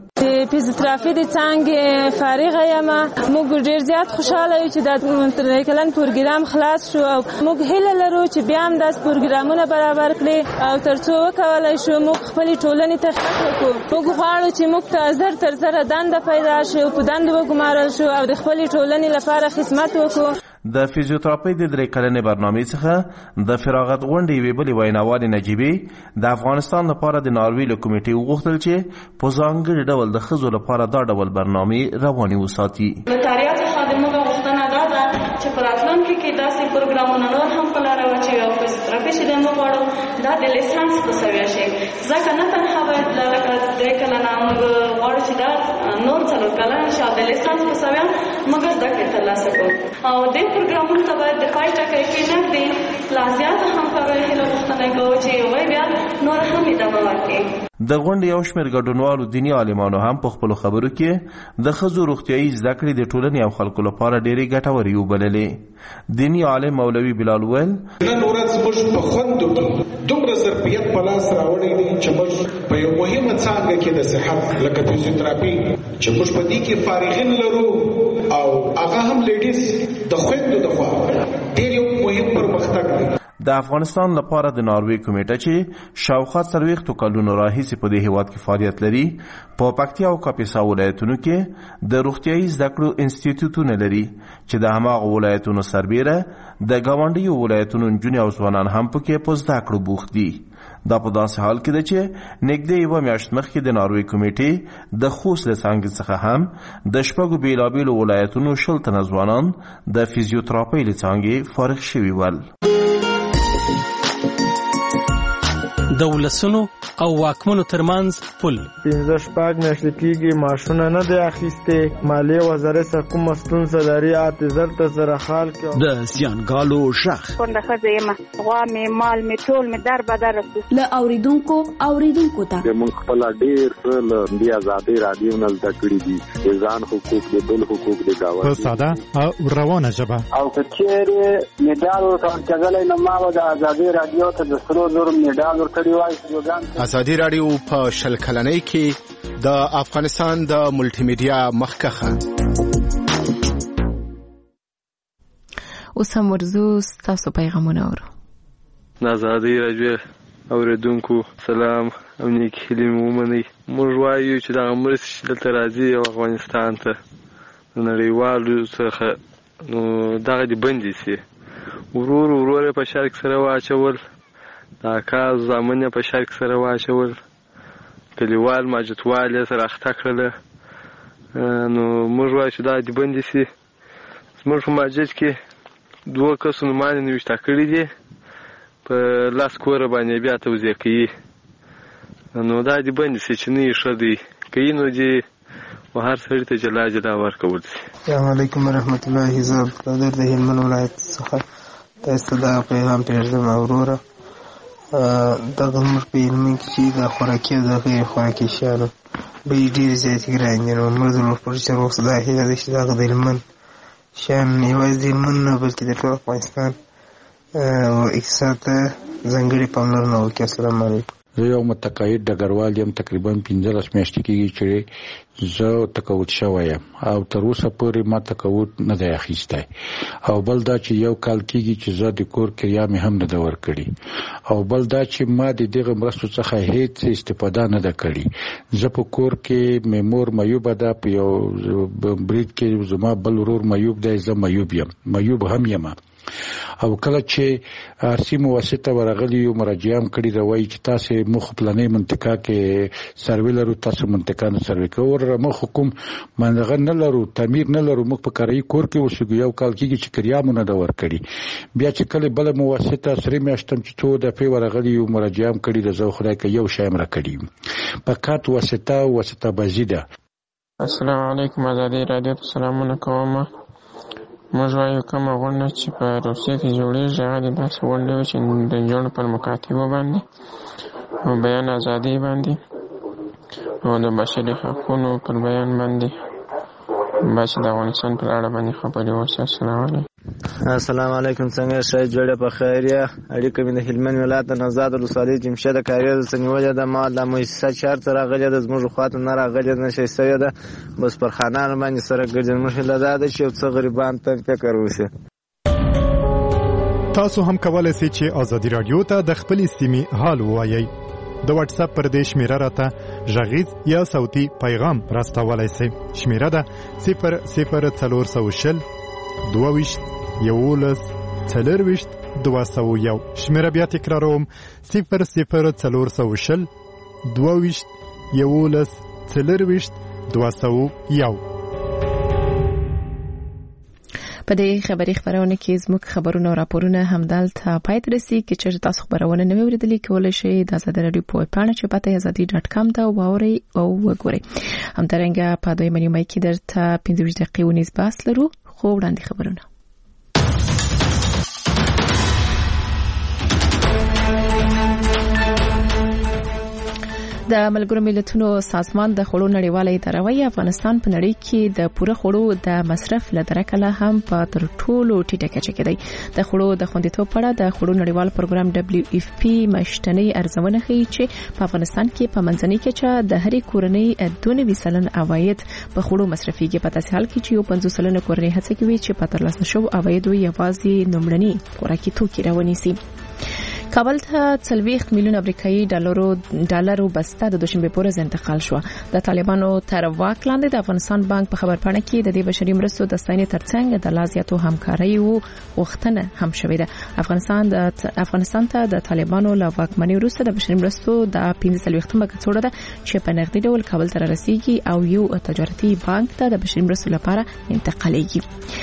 د فزیوتراپي د څانګې فارغه یم. موږ ډېر زیات خوشاله یو چې دا ترکلن پروګرام خلاص شو او موږ هیله لرو چې بیا هم داس پروګرامونه برابر کړي او ترڅو وکولای شو موږ خپل ټولنې ته خدمت وکړو. موږ غواړو چې موږ ته زر تر زر دنده پیدا شي او په دنده وګمارل شو او د خپل ټولنې لپاره خدمت وکړو. د فزیوتراپي د درې کلنې برنامې څخه د فراغت غونډې یوې بلې ویناوالې نجیبې د افغانستان لپاره د ناروې له کمیټې وغوښتل چې په ځانګړي ډول د ښځو لپاره دا ډول برنامې روانې وساتي. له تاریخ څخه د موږ غوښتنه دا ده چې په راتلونکي کې داسې پروګرامونه نور هم په لاره واچوي او فزیوتراپي چې د موږ غواړو دا د لیسانس په سویه شي. ځکه نه تنها باید لکه درې کلنه موږ غواړو چې دا نور څلور کلن شي او د لیسانس په سویه موږ زده کړې ترلاسه کړو او دې پروګرامونو ته باید د پای ټکی کېنږدي لا زیاته همکارۍ هیله غوښتنه کوو چې هغوی بیا نور هم ادامه ورکړي. د غونډې یو شمېر ګډونوالو دیني عالمانو هم په خپلو خبرو کې د ښځو روغتیایي زده کړې د ټولنې او خلکو لپاره ډېرې ګټورې وبللې. دیني عالم مولوي بلال ویل نن ورځ موږ په خوندو کې دومره ظرفیت په لاس راوړی دی چې موږ په یو مهمه څانګه کې د صحت لکه فزیوتراپي چې موږ په دې کې فارغین لرو او هغه هم لیډیز د خویندو د خوا ډېر یو مهم پرمختګ دی. د افغانستان لپاره د ناروې کمیټه چې شاوخوا څلوېښتو کلونو راهیسې په دې هېواد کې فعالیت لري په پکتیا او کاپیسا ولایتونو کې د روغتیایي زده کړو انسټیټیوټونه لري چې د هماغو ولایتونو سربیره د ګاونډیو ولایتونو نجونې او ځوانان هم پکې په زده کړو بوخت دي. دا په داسې حال کې ده چې نږدې یوه میاشت مخکې د ناروې کمیټې د خوست له څانګې څخه هم د شپږو بېلابېلو ولایتونو شل تنه ځوانان د فزیوتراپۍ له څانګې فارغ شوي ول. د ولسونو او واکمنو ترمنځ پل پنځه شپږ میاشتې کېږي معاشونه نه دی اخیستې. مالیې وزارت سره کومه ستونزه لري اته زر ته سره خال کې د زیانګالو غږ کونډه ښځه یم غوا مې مال مې ټول مې در بدر له اوریدونکو اوریدونکو ته موږ خپل ډېر څه له دې ازادۍ راډیو نه زده کړي دي د ځان حقوق د بل حقوق د ګاونډي په ساده او روانه ژبه او که چیرې میډال ورکول کېدلی نو ما به د ازادۍ راډیو ته د سرو زرو میډال ورکړی وای. ازادي راډیو په شل کلنۍ کې د افغانستان د ملټي میډیا مخکخه. اوس هم ورزو ستاسو پیغامونه اورو. د ازادي راډیو اوریدونکو سلام او نیک هیلې مو ومنئ. موږ وایو چې دغه مرستې چې دلته راځي او افغانستان ته د نړیوالو څخه نو دغه دې بندې سي. ورور ورور په شرک سره واچول د اکا زامن په شرک سره واچول کلیوال ماجتوال یې سره اخته کړله. نو موږ وایو چې دا دې بندې سي. زموږ په ماجت کې دوه کسو نومانې نوشته کړي دي په لاس کوره باندې بیا توزیع کوي. نو دا دې بندې سي چې نه یې ښه دی کوي نو دې و هر سړي ته جلا جلا ورکول سي. السلام علیکم ورحمت الله. زه عبدالقادر د هلمند ولایت څخه تاسو ته دا پیغام پرېږدم. وروره دغه زموږ په علمي کې چې د خوراکي او د غیر خوراکي شیانو بیې ډېرې زیاتې ګرانې دي. نو موږ د روغپړ روغ دا هیله ده چې دغه د هلمند شیان یوازې د هلمند نه بلکې د ټول افغانستان اقتصاد ته ځانګړې پاملرنه وکړي. السلام علیکم. زه یو متقاعد ډګروال یم. تقریبا پنځلس میاشتې کېږي چې زه تقاعد شوی یم او تر اوسه پورې ما تقاعد نه دی اخیستی. او بل دا چې یو کال کېږي چې زه د کور کریا مې هم نه ده ورکړې. او بل دا چې ما د دغه مرستو څخه هیڅ استفاده نه ده کړې. زه په کور کې مې مور میوبه ده، په یو برید کې زما بل ورور میوب دی، زه میوب یم، میوب هم یم. او کله چې ارسي مواسطه ورغلی یو مراجعه هم کړي ده، وایي چې تاسې مخ پلانې منطقه کې سروې لرو، تاسو منطقه نه سروې کوئ. ور مخ کوم منطقه نه لرو، تعمیر نه لرو، موږ په کارایي کور کې اوسېږو. یو کال کېږي چې کریا مو نه ده ورکړي. بیا چې کله بله مواسطه سرې میاشت هم چې څو دفعې ورغلي یو مراجعه هم کړي ده، زه خدای که یو شی هم راکړي. فقط واسطه واسطه بازي ده. السلام علیکم. ازادي راډیو ته سلامونه کوم. موږ وایو کومه غونډه چې په روسیه کې جوړېږي هغه د داسې غونډې وي چې د جوړ پر مکاتبو باندې او بیان ازادي باندې او د بشري حقونو پر بیان باندې باید د افغانستان پر اړه باندې خبرې وشي. السلام علیکم. السلام علیکم، څنګه شای جوړه په خیر یا اړیکه مې د هلمند ولایت د نوزاد ولسوالۍ جمشید د کاریز څنګه د ما د مؤسسه چارت راغلی د زموږ خواته نه راغلی نه شي سوی ده بس پر خانان باندې سره ګرځن مشله ده چې څو غریبان ته فکر وشي. تاسو هم کولای شئ چې ازادي رادیو ته د خپل استماعي حال ووایئ. د واتس اپ پر دې شمیره راته غږیز یا صوتي پیغام راستولای شئ. شمیره ده صفر صفر څلور سوه شل دوه ویشت یولس څلور ویشت دوه سوه یو. شمیره بیا تکراروم صفر صفر څلور سوه شل دوه ویشت یولس څلور ویشت دوه سوه یو. په دې خبري خبرونه کې زموږ خبرونه او راپورونه همدلته پای ته رسي کې چې تاسو خبرونه نه اوریدلې کولای شئ د آزاد رادیو په پاڼه چې پته ازادي ډاټ کام ته واورئ او وګورئ. همدارنګه په دوی منی مې کې درته پنځه ویشت دقیقې ونیس باس لرو. خو وړاندې خبرونه د ملګرو ملتونو سازمان د خوړو نړیواله اداره وايي افغانستان په نړۍ کې د پوره خوړو د مصرف لدرکله هم په تر ټولو ټیټه کچه کې دی. د خوړو د خوندیتوب په اړه د خوړو نړیوال پروګرام دبليو اف پی مشتنی ارزونه ښيي چې په افغانستان کې په منځنۍ کچه د هرې کورنۍ دوه نوي سلنه عواید په خوړو مصرفيږي، په داسې حال کې چې یو پنځوس سلنه کورنۍ هڅه کوي چې په ترلاسه شوو عوایدو یوازې لومړني خوراکي توکي راونیسي. کابل ته څلوېښت میلیون امریکایي ډالرو ډالرو بسته د دوشنبه په ورځ انتقال شو. د طالبانو تر واک لاندې د افغانستان بانک په خبرپاڼه کې د دې بشري مرستو د ستاینې ترڅنګ د لازیاتو همکاري او وختنه هم شوې ده. افغانستان د افغانستان ته د طالبانو له واکمنۍ وروسته د بشري مرستو د پنځه څلوېښتمه کڅوړه ده چې په نغدي ډول کابل ته رسیدي او یو تجارتي بانک ته د بشري مرستو لپاره انتقالېږي.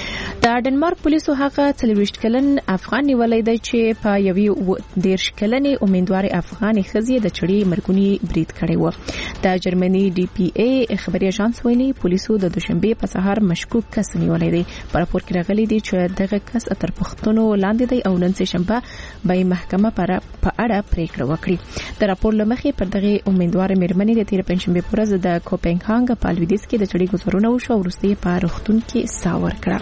د ډنمارک پولیسو هغه څلوېښت کلن افغان نیولې دی چې په یوې دیرش کلنې امیدوارې افغاني ښځې د چړې مرګونی برید کړی و. د جرمني ډي پی ای خبري اژانس ویلي پولیسو د دوشنبه په سهار مشکوک کس نیولې دی. په راپور کې راغلي دی چې دغه کس تر پښتنو لاندې دی او نن سه شنبه به محکمه پر په اړه پریکړه وکړي. د راپور لمخې پر دغه امیدوارې مېرمنې د تیر پنځشنبه په ورځ د کوپنهاګن په لویدیځ کې د چړې ګزارونه وشو او وروسته په روغتون کې ساور کړه.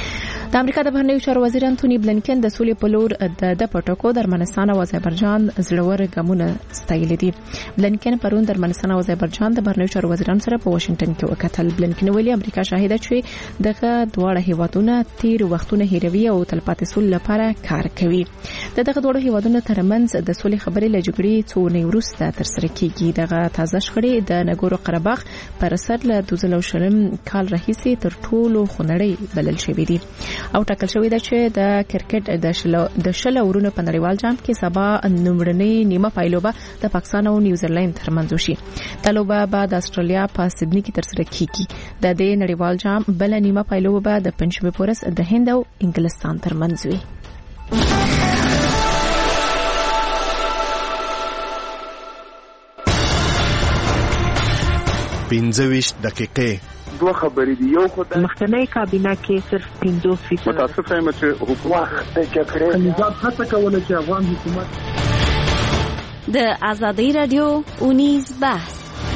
د امریکا د بهرنیو چارو وزیر انټونی بلنکن د سولې په لور د پټوکو د ارمنستان او آذربایجان زړور ګامونه ستایلي دي. بلنکن پرون د ارمنستان او آذربایجان د بهرنیو چارو وزیرانو سره په واشنگټن کې وکتل. بلنکن ویلي امریکا شاهده چې دغه دواړه هیوادونه تیر وختونه هیروي او تلپاتې سولې لپاره کار کوي. دغه دواړه هیوادونو ترمنځ د سولې خبرې له جګړې څو نه وروسته تر سره کیږي. دغه تازه شخړې د نګورو قرهباغ پر سر له دوه زره شلم کال راهیسې تر ټولو خونړۍ بلل شوې دي او ټاکل شوې ده چې د کرکټ د شلو د شلو ورونو په نړیوال جام کې سبا نومړنۍ نیمه پایلوبه د پاکستان او نیوزیلند ترمنځ وشي. د لوبه بعد استرالیا په سیدنی کې ترسره کیږي. د دې نړیوال جام بل نیمه پایلوبه د پنځمه پورس د هند او انګلستان ترمنځ وي. پنځه ویشت دقیقې دوه خبرې دي. یو خدای مخکنی کابینه کې صرف پنځوس فیصد متاسفه یم چې حکومت د جګړې نظام هڅه کوله چې افغان حکومت د آزادۍ رادیو اونیز بحث.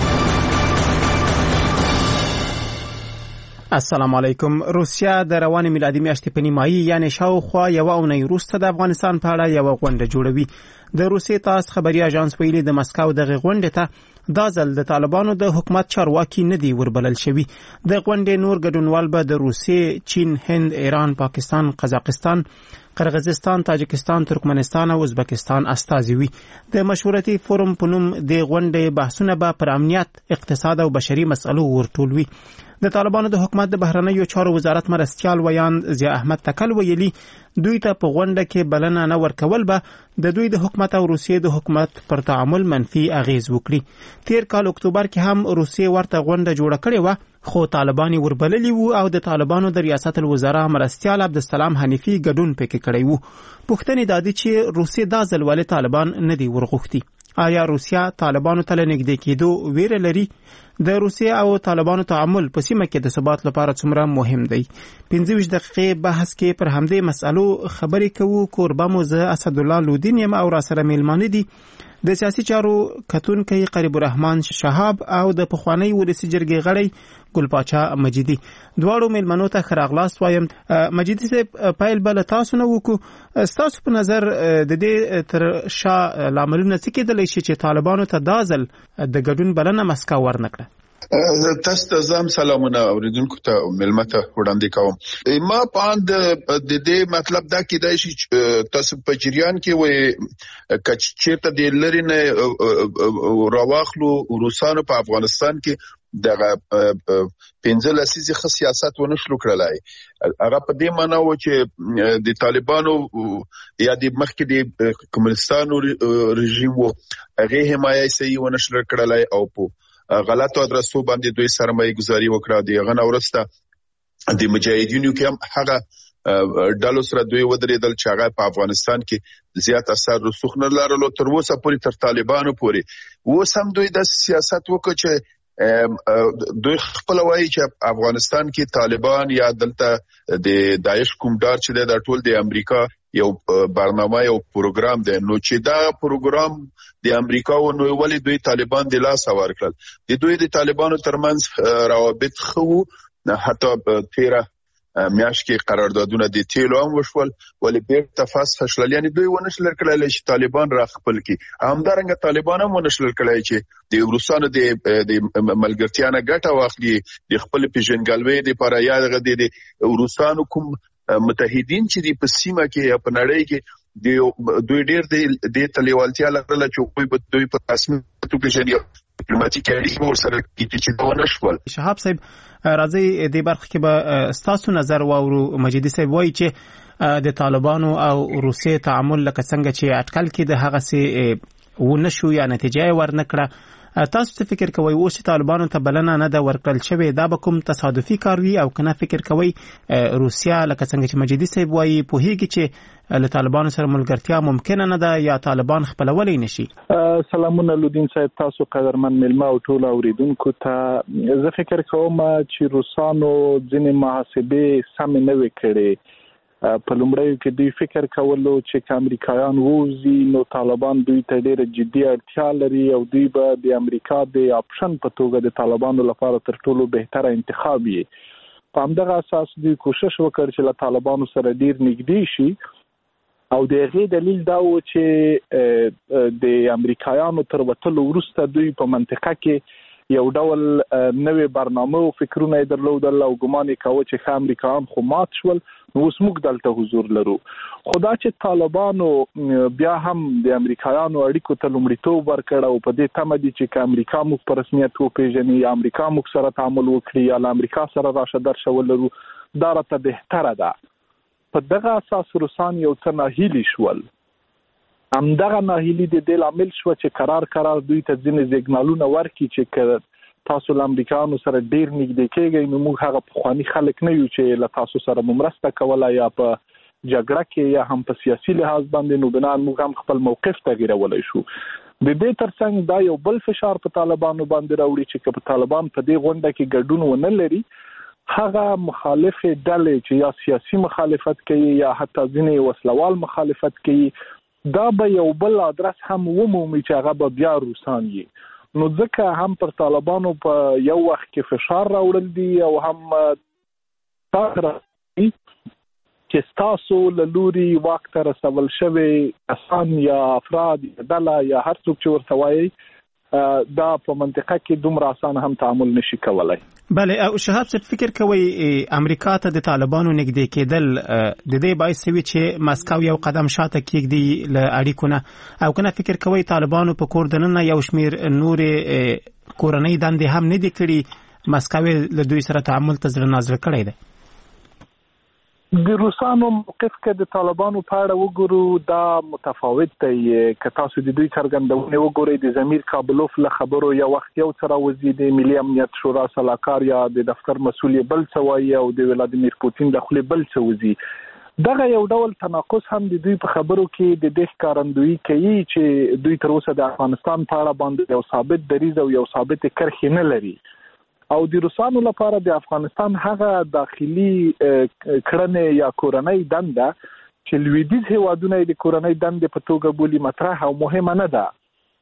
السلام علیکم. روسیا د روان میلادي میاشتې په نیمایي یعنی شاوخوا یو اونۍ وروسته د افغانستان په اړه یو غونډه جوړوي. د روسیې تاس خبري اژانس ویلي د مسکو دغه غونډه ته دا ځل د طالبانو د حکومت چارواکي نه دی وربلل شوی. د غونډې نور ګډونوال به د روسیې، چین، هند، ایران، پاکستان، قزاقستان، قرغیزستان، تاجکستان، ترکمنستان او ازبکستان استازي وي. د مشورتي فورم په نوم د غونډې بحثونه به پر امنیت، اقتصاد او بشري مسلو ورټول وي. د طالبانو د حکومت د بهرنیو چارو وزارت مرستيال ویان ضیا احمد تکل ویلي دوی ته په غونډه کې بلنه نه ورکول به د دوی د حکومت او روسیې د حکومت پر تعامل منفي اغیز وکړي. تیر کال اکتوبر کې هم روسیې ورته غونډه جوړه کړې و خو طالبان وربللي وو او د طالبانو د ریاست الوزرا مرستيال عبدالسلام حنیفي ګډون پکې کړی وو. پوښتنه دا دي چې روسیې دا ځل ولې طالبان نه دی ورغوښتي. آیا روسیا طالبانو ته نږدې کېدو ویره لري؟ د روسیا او طالبانو تعامل په سیمه کې د ثبات لپاره څومره مهم دی؟ پنځه ویشت دقیقې بحث کې پر همدې مسالو خبرې کوو. کوربه مو زه اسد الله لودین یم او را سره میلمانه دي د سیاسي چارو کتونکي قریب الرحمن شهاب او د پخوانی ولسی جرګې غړی ګل پاچا مجیدي دواړو ملمنو ته خراغلاس وایم. مجیدي صاحب پایل بل تاسو نه وکړو، تاسو په نظر د دې تر شا لاملونه څه کېدلی شي چې طالبانو ته دازل د ګډون بلنه مسکو ورنکړه؟ تاسو ته زم سلامونه اوریدونکو ته ملمته وړاندې کوم. ما پاند د دې مطلب دا کېدای شي تاسو په جریان کې وي کچ چیرته د لری نه راواخلو روسانو په افغانستان کې دغه پنځه لسیزه خ سیاست ونشلو کړلای. هغه په دې معنی و چې د طالبانو یا د مخکې د کمونستانو رژیم وو هغه حمایت صحیح ونشلو کړلای او په غلطو ادرسو باندې دوی سرمایه گذاري وکړه. دی غنه ورسته د مجاهدینو کې هم هغه ډالو سره دوی ودرېدل چې هغه په افغانستان کې زیات اثر رسوخ نه لرلو تر اوسه پورې تر طالبانو پورې. اوس هم دوی د سیاست وکړي چې دوی خپل وایي چې افغانستان کې طالبان یا دلته د داعش کومدار چې د ټول د امریکا یو برنامه یو پروګرام دی، نو چې دا پروګرام د امریکا و نو ولې دوی طالبان د لاس ورکړل. د دوی د طالبانو ترمنځ روابط خو حتی تیره میاشت کې قراردادونه د تیلو هم وشول ولې بیرته فاس فشل، یعنی دوی ونشل کړل چې طالبان را خپل کی. همدارنګه طالبان هم ونشل کړل چې د روسانو د ملګرتیا نه ګټه واخلي د خپل پیژنګلوي د پر یاد غدي د روسانو کوم متحدین چې دی په سیمه کې په نړۍ کې د دوی ډېر د تلیوالتیا لرله چې په دوی په رسمي توګه شریعه ډیپلوماټیک اړیکې ورسره کیږي چې دا نشول. شهاب صاحب راځي د برخه کې به ستاسو نظر واورو. مجیدي صاحب وایي چې د طالبانو او روسیې تعامل لکه څنګه چې اټکل کې د هغه سي ونشو یا نتیجه ورنکړه. تاسو څه فکر کوئ اوس طالبانو ته بلنه نه ده ورکړل شوې، دا به کوم تصادفي کار وي او کنه فکر کوئ روسیا لکه څنګه چې مجیدي صاحب وایي پوهیږي چې له طالبانو سره ملګرتیا ممکنه نه ده یا طالبان خپلولی نشي؟ سلامونه لودین صاحب، تاسو قدرمن ملما او ټول اوریدونکو ته. زه فکر کوم چې روسانو ځینې محاسبې سم نه وکړي. په لومړیو کې دوی فکر کولو چې امریکایان ووزي نو طالبان دوی ته ډېره جدي اړتیا لري او دوی به د امریکا د اپشن په توګه د طالبانو لپاره تر ټولو بهتره انتخاب وي. په همدغه اساس دوی کوشش وکړ چې له طالبانو سره ډېر نږدې شي او د هغې دلیل دا و چې د امریکایانو تر وتلو وروسته دوی په منطقه کې یو ډول نوې برنامه او فکرونه یې درلودل او ګمان یې کاوه چې ښه امریکایان خو مات شول نو اوس موږ دلته حضور لرو. خو دا چې طالبانو بیا هم د امریکایانو اړیکو ته لومړیتوب ورکړ او په دې تمه دي چې که امریکا موږ په رسمیت وپېژني یا امریکا موږ سره تعامل وکړي یا له امریکا سره راشه درشه ولرو، دا راته بهتره ده. په دغه اساس روسان یو څه ناهیلي شول. همدغه ناهیلي د دې لامل شوه چې قرار قرار دوی ته ځینې سیګنالونه ورکړي چې که تاسو له امریکایانو سره ډېر نږدې کېږئ نو موږ هغه پخواني خلک نه یو چې له تاسو سره مو مرسته کوله یا په جګړه کې یا هم په سیاسي لحاظ باندې، نو بنان موږ هم خپل موقف تغییرولی شو. د دې ترڅنګ دا یو بل فشار په طالبانو باندې راوړي چې که په طالبان په دې غونډه کې ګډون ونه لري، هغه مخالفې ډلې چې یا سیاسي مخالفت کوي یا حتی ځینې وسلوال مخالفت کوي، دا به یو بل ادرس هم ومومي چې هغه به بیا روسان وي. نو ځکه هم پر طالبانو په یو وخت کې فشار راوړل دي او هم تاثیر چې ستاسو له لوري واک ته رسول شوی کسان یا افراد یا ډله یا هر څوک چې ورته وایي دا په منطقه کې دومره اسانه هم تعامل نشي کولای. بله، او شهاب صاحب فکر کوي امریکا ته د طالبانو نږدې کېدل د دې باعث شوي چې مسکو یو قدم شاته کېږدي له اړیکو نه، او کنه فکر کوي طالبانو په کور دننه یو شمیر نورې کورنۍ دندې هم نه دي کړي، مسکو له دوی سره تعامل ته زړه نازړه کړی دی؟ د روسانو موقف که د طالبانو په اړه وګورو دا متفاوت دی. که تاسو د دوی څرګندونې وګورئ د ضمیر کابلوف له خبرو یو وخت یو څه راوځي، د ملي امنیت شورا سلاکار یا د دفتر مسؤل بل څه وایي او د ولادیمیر پوتین د خولې بل څه وځي. دغه یو ډول تناقض هم د دوی په خبرو کې د دې ښکارندویي کوي چې دوی تر اوسه د افغانستان په اړه باندې یو ثابت دریځ او یو ثابت کرښې نه لري. او د روسانو لپاره د افغانستان هغه داخلي کړنې یا کورنۍ دنده چې لویدیځ هیوادونه د کورنۍ دندې په توګه بولي مطرح او مهمه نه ده.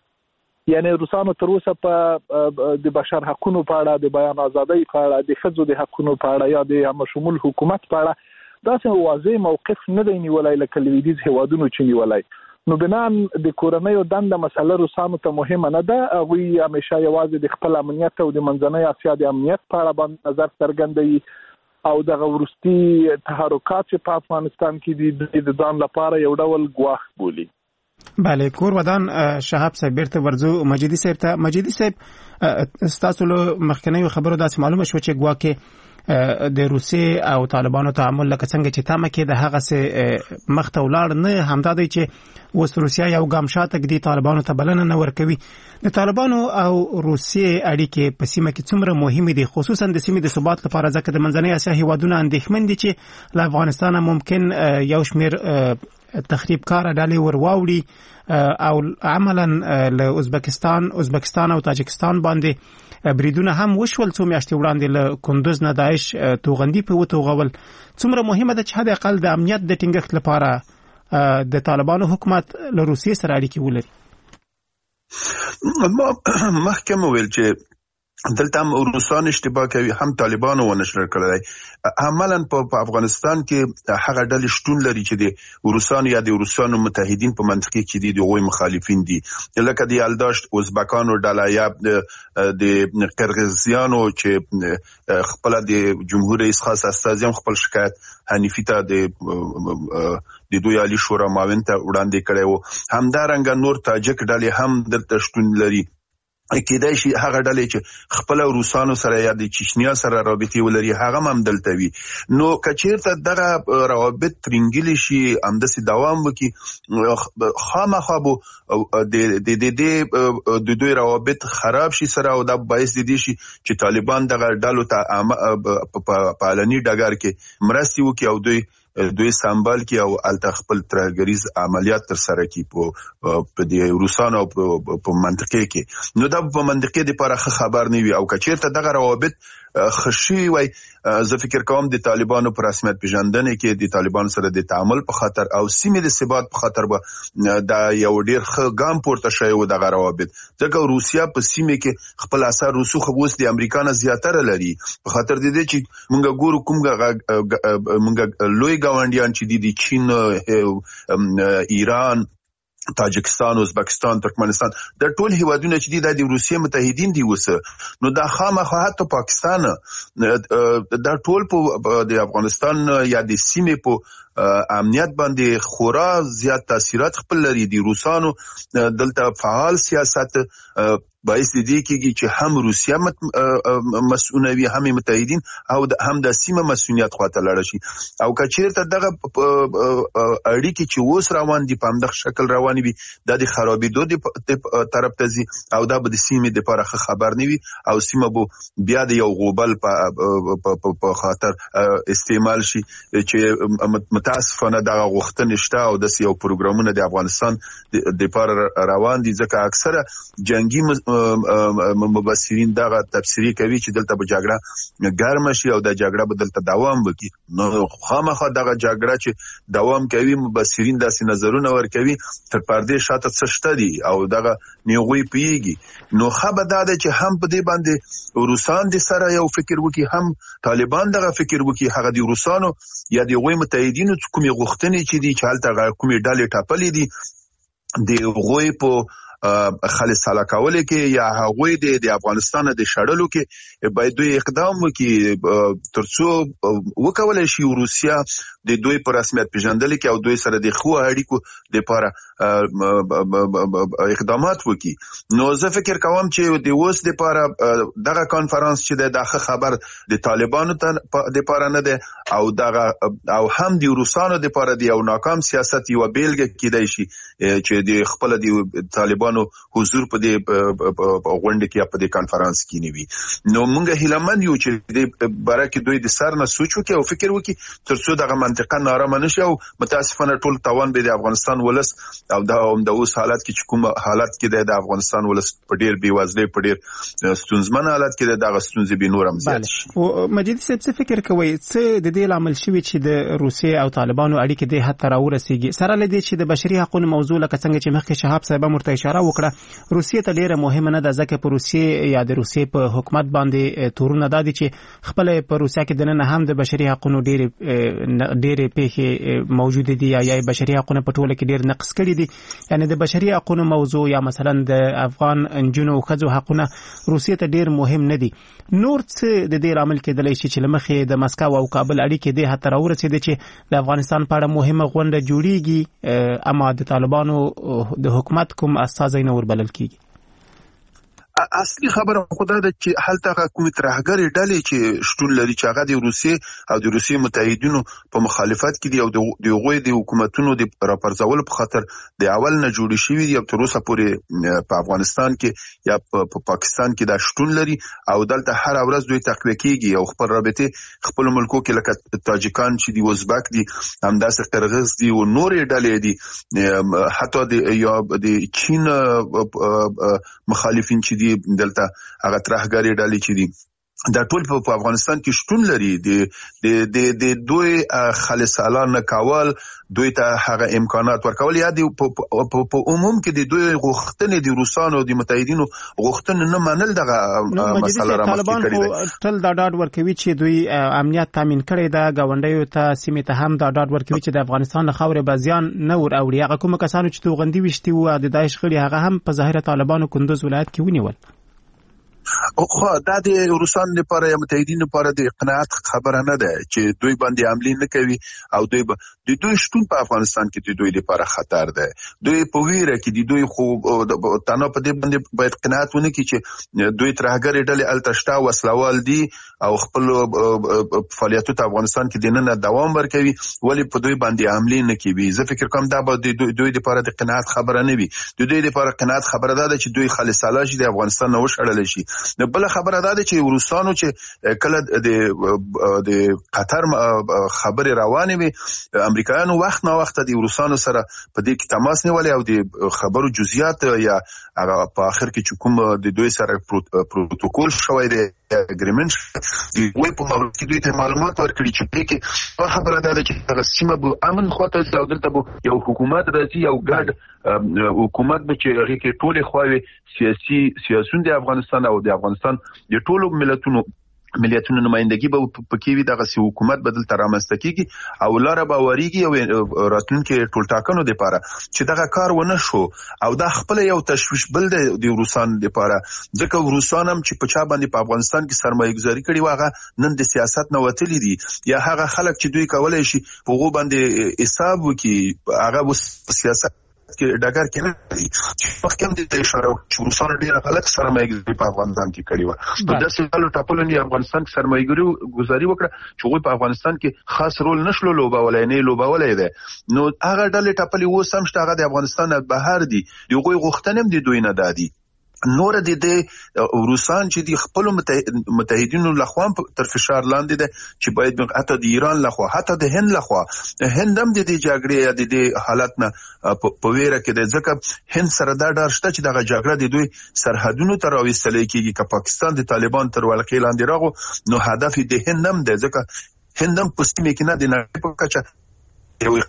یعنی روسانو تر اوسه په د بشر حقوقو په اړه د بیان ازادۍ په اړه د ښځو د حقوقو په اړه یا د همشمول حکومت په اړه داسې واضح موقف نه دی نیولای لکه لویدیز هیوادونو چې نیولای. نو بنان د کورنۍ دنده مسله روسانو ته مهمه نه ده. هغوی همیشه یوازې د خپل امنیت او د منځنۍ اسیا د امنیت په اړه باندې نظر څرګندوي او دغه وروستي تحرکات چې په افغانستان کې دي د ځان لپاره یو ډول ګواښ بولي. بله کور ودان شهاب صاحب بیرته ورځو مجیدي صاحب ته. مجیدي صاحب ستاسو له مخکنیو خبرو داسې معلومه شوه چې ګواکې د روسیې او طالبانو تعامل لکه څنګه چې تمه کې د هغه سه مخ ته ولاړ نه، همدا دی چې اوس روسیا یو ګام شاته ږدي، طالبانو ته بلنه نه ورکوي. د طالبانو او روسیې اړیکې په سیمه کې څومره مهمې دي، خصوصا د سیمې د ثبات لپاره، ځکه د منځنۍ اسیا هیوادونه اندېښمن دي چې له افغانستانه ممکن یو شمېر تخریب کار ډلې ورواوړي او عملا له ازبکستان ازبکستان او تاجکستان باندې بریدونه هم وشول څو میاشتې وړاندې له کندوز نه داعش توغندي په وتوغول. څومره مهمه ده چې حد اقل د امنیت د ټینګښت لپاره د طالبانو حکومت له روسیې سره اړیکې ولري. ما محکمه ویل چې دلته هم روسان اشتباه کوي، هم طالبانو ونشر کړی. عملا په افغانستان کې هغه ډلې شتون لري چې د روسانو یا د روسانو متحدین په منطقه کې دي، دغه مخالفین دي، لکه د یالداشت ازبکانو ډله یا د قرغیزیانو چې خپل د جمهور رئیس خاص استازي خپل شکایت حنیفی ته د د دوی عالی شورا معاون ته وړاندې کړی و. همدارنګه نور تاجک ډلې هم دلته شتون لري. کېدای شي هغه ډلې چې خپل روسانو سره یا د چچنیا سره رابطې ولري هغه هم دلته وي. نو کچیرته دغه روابط ترنګلی شي همداسې دوام وکړي، خامخا به د د د د دوی روابط خراب شي سره، او دا باعث دي شي چې طالبان دغه ډلو ته په علني ډګر کې مرستې وکړي او دوی دوی سمبال کی او الته خپل ترګریز عملیات تر سره کی په د روسانو په منطقه کې. نو دا په منطقه د لپاره خبر نه وي، او کچیرته دغه روابط خشي وای زه فکر کوم د طالبانو پر رسمیت پیژندنې کې د طالبانو سره د تعامل په خاطر او سیمې د ثبات په خاطر به دا یو ډیر ښه ګام پورته شوی و دغه روابط. ځکه روسیا په سیمې کې خپل اثر رسوخ اوس د امریکا نه زیاتره لري، په خاطر د دې چې مونږ ګورو کوم مونږ لوی ګاونډیان چې دي د چین، ایران، تاجکستان، ازبکستان، ترکمنستان، د ټول هیوادونه چې دي د روسیې متحدین دي وسه. نو دا خامخا حتی پاکستان دا ټول په د افغانستان یا د سیمې په امنیت باندې خورا زیات تاثیرات خپل لري. د روسانو دلته فعال سیاست باعث دي کېږي چې هم روسیا مسؤونوي، هم متحدین او هم د سیمه مسؤلیت خواته لاړ شي. او کچیرته دغه اړیکې چې اوس روان دي په همدغه شکل روان وي، دا د خرابېدو د طرف ته ځي او دا به د سیمې دپاره خبر نه وي او سیمه به بیا د یو غوبل په خاطر استعمال شي. چې متاسفانه دغه غوښتنې شته او داسې یو پروګرامونه د افغانستان دپاره روان دي، ځکه اکثره جنگي مبصرین دغه تفسیری کوي چې دلته به جګړه ګرمه شي او د جګړه به دلته دوام وکړي. نو خامخا دغه جګړه چې دوام کوي مبصرین داسې نظرونه ورکوي تر پردې شاته څه شته دي او دغه نیغوی پیږي. نو خبر دا ده چې هم په دې باندې روسان د سره یو فکر وکړي، هم طالبان دغه فکر وکړي، هغه د روسانو یا د غوی متحدینو کومې غوښتنې چې دي چې هلته کومې ډلې ټاپلې دي د غوی په خالص سالا کولې کې یا هغوی د افغانستان د شړلو کې باید دوی اقدام وکړي ترڅو وکولای شي روسیا د دوی پر رسمیت پیژندل کې او دوی سره د خو اړیکو لپاره اقدامات وکړي. نو زه فکر کوم چې د اوس لپاره دغه کانفرنس چې د خبر د طالبانو لپاره نه ده او دغه او هم د روسانو لپاره د یو ناکام سیاست یو بیلګه کېدای شي چې د خپل د طالبانو حضور په دې غونډه کې په دې کانفرنس کې نیوي. نو موږ هیلمن یو چې د باره کې دوی د سر نه سوچ وکړي او فکر وکړي ترڅو دغه منطقه نارامه نشي او متاسفانه ټول توان به د افغانستان ولس او دا هم د اوس حالت کې چې کوم حالت کې د افغانستان ولس په ډیر بیوازلۍ په ډیر ستونزمن حالت کې د غستونځ به نورم زیات شي. او مجید صاحب څه فکر کوي څه د دې عامل شوی چې د روسیې او طالبانو اړیکې د حتی راورسیږي سره لدی چې د بشري حقوقو موضوع لکه څنګه چې مخکې شهاب صاحب مرته اشاره وکړه روسیې ته ډیره مهمه نه ده ځکه په روسیې یا د روسیې په حکومت باندې تورونه دادي چې خپل په روسیا کې د نه هم د بشري حقوقو ډیره ډیره پیښې موجود دي یا بشري حقوقو په ټوله کې ډیر نقص کړي دي یعنی د بشري حقوقو موضوع یا مثلا د افغان انجونو او خځو حقوقونه روسیې ته ډیر مهم نه دي. نور څه د دې عامل کې دلای شي چې لمخې د مسکو او کابل اړیکې د حتی راورسېدي چې د افغانستان په اړه مهمه غونډه جوړیږي اما د طالبانو د حکومت کوم استازی نه وربلل کیږي. اصلي خبره خدا ده چې هلته کومې ترهګرې ډلې چې شتون لري چې هغه د روسیې او د روسیې متحدینو په مخالفت کې دي او د هغوی د حکومتونو د راپرځولو په خاطر د اول نه جوړې شوي دي او تر اوسه پورې په افغانستان کې یا په پاکستان کې دا شتون لري او دلته هر ورځ دوی تقویه کیږي او خپل رابطې خپل ملکو کې لکه تاجکان چې دي ازبک دي همداسې قرغیز دي او نورې ډلې دي حتی د یا د چین مخالفین چې دي دلته هغه ترهګری ډلې چې دي دا ټول په افغانستان کې شتون لري د د د دوی خالصالان کول دوی ته هغه امکانات ورکول یا د په عموم کې د دوی غوښتنې د روسانو د متحدینو غوښتنې نه منل دغه مسله را مخکې کړې ده. ټل دا ډاډ ورکوي چې دوی امنیت تامین کړي دا غونډیو ته سیمه ته هم دا ډاډ ورکوي چې د افغانستان له خاورې بازیان نه ور اوړي هغه کوم کسانو چې توغندي وشتي او د داعش غړي هغه هم په ظاهر طالبانو کندوز ولایت کې ونیول. خو دا د روسان لپاره یا متحدین لپاره د قناعت خبره نه ده چې دوی باندې حمله نه کوي او دوی د دوی شتون په افغانستان کې د دوی لپاره خطر ده. دوی په ویره کې د دوی خو تنه په دې باندې باید قناعت ونه کړي چې دوی ترهګر ډلې التشتا وسلوال دي او خپل فعالیتو ته افغانستان کې دننه دوام ورکوي ولی په دوی باندې حمله نه کوي. زه فکر کوم دا به د دوی لپاره د قناعت خبره نه وي. د دوی لپاره قناعت خبره ده چې دوی خالصاله شي د افغانستان نه وشړل شي. نو بل خبره ده چې روسانو چې کله د د قطر خبره روانه وي امریکایانو وخت نه وخت د روسانو سره په دې کې تماس نیولې او د خبرو جزئیات یا هغه په اخر کې چې کوم د دوی سره پروتوکول شوی دی اګریمنت دی وای په مابین کې دوی ته معلومات ورکړي چې په کې خبره ده چې هغه سیمه به امن خواته او دلته به یو حکومت راځي یو ګډ حکومت به چې هغه کې ټول خواوي سیاسي سیاسون د افغانستان او د افغانستان د ټولو ملتونو ملتونو نمائندګي به پکې وي دغه سی حکومت بدل تر رامنځته کیږي او لاره به وریږي او راتلونکي ټول ټاکنو لپاره چې دغه کار ونه شو او دا خپل یو تشویش بل د روسان لپاره ځکه روسان هم چې په چا باندې په افغانستان کې سرمایه گذاري کړي واغه نن د سیاست نه وتلی دي یا هغه خلک چې دوی کولای شي په غو باندې حساب وکړي هغه سیاست کې ډاګر کې نه دي چې په کوم د اشاره چې روسانو ډیره غلط سرمایه‌ګذاري په افغانستان کې کړې و په داسې حالو ټاپلونی افغانستان کې سرمایه‌ګذاري وکړه چې هغه په افغانستان کې خاص رول نشلو لوبولای نه لوبولای ده نو هغه ډلې ټاپلې و سم شته هغه د افغانستان بهر دي یوه غوښتنم دي دوی نه دادي نور د دې روسان چې د خپل متحدینو لخوا تر فشار لاندې ده چې باید حتی د ایران لخوا حتی د هند لخوا هند هم د دې جګړې د دې حالت نه په ویره کې ده ځکه هند سره دا ډار شته چې دغه جګړه د دوی سرحدونو ته راوستل کېږي که پاکستان د طالبان تر ولکې لاندې راغو نو هدف د هند هم ده ځکه هند هم په سیمه کې نه د نړۍ په کچه یو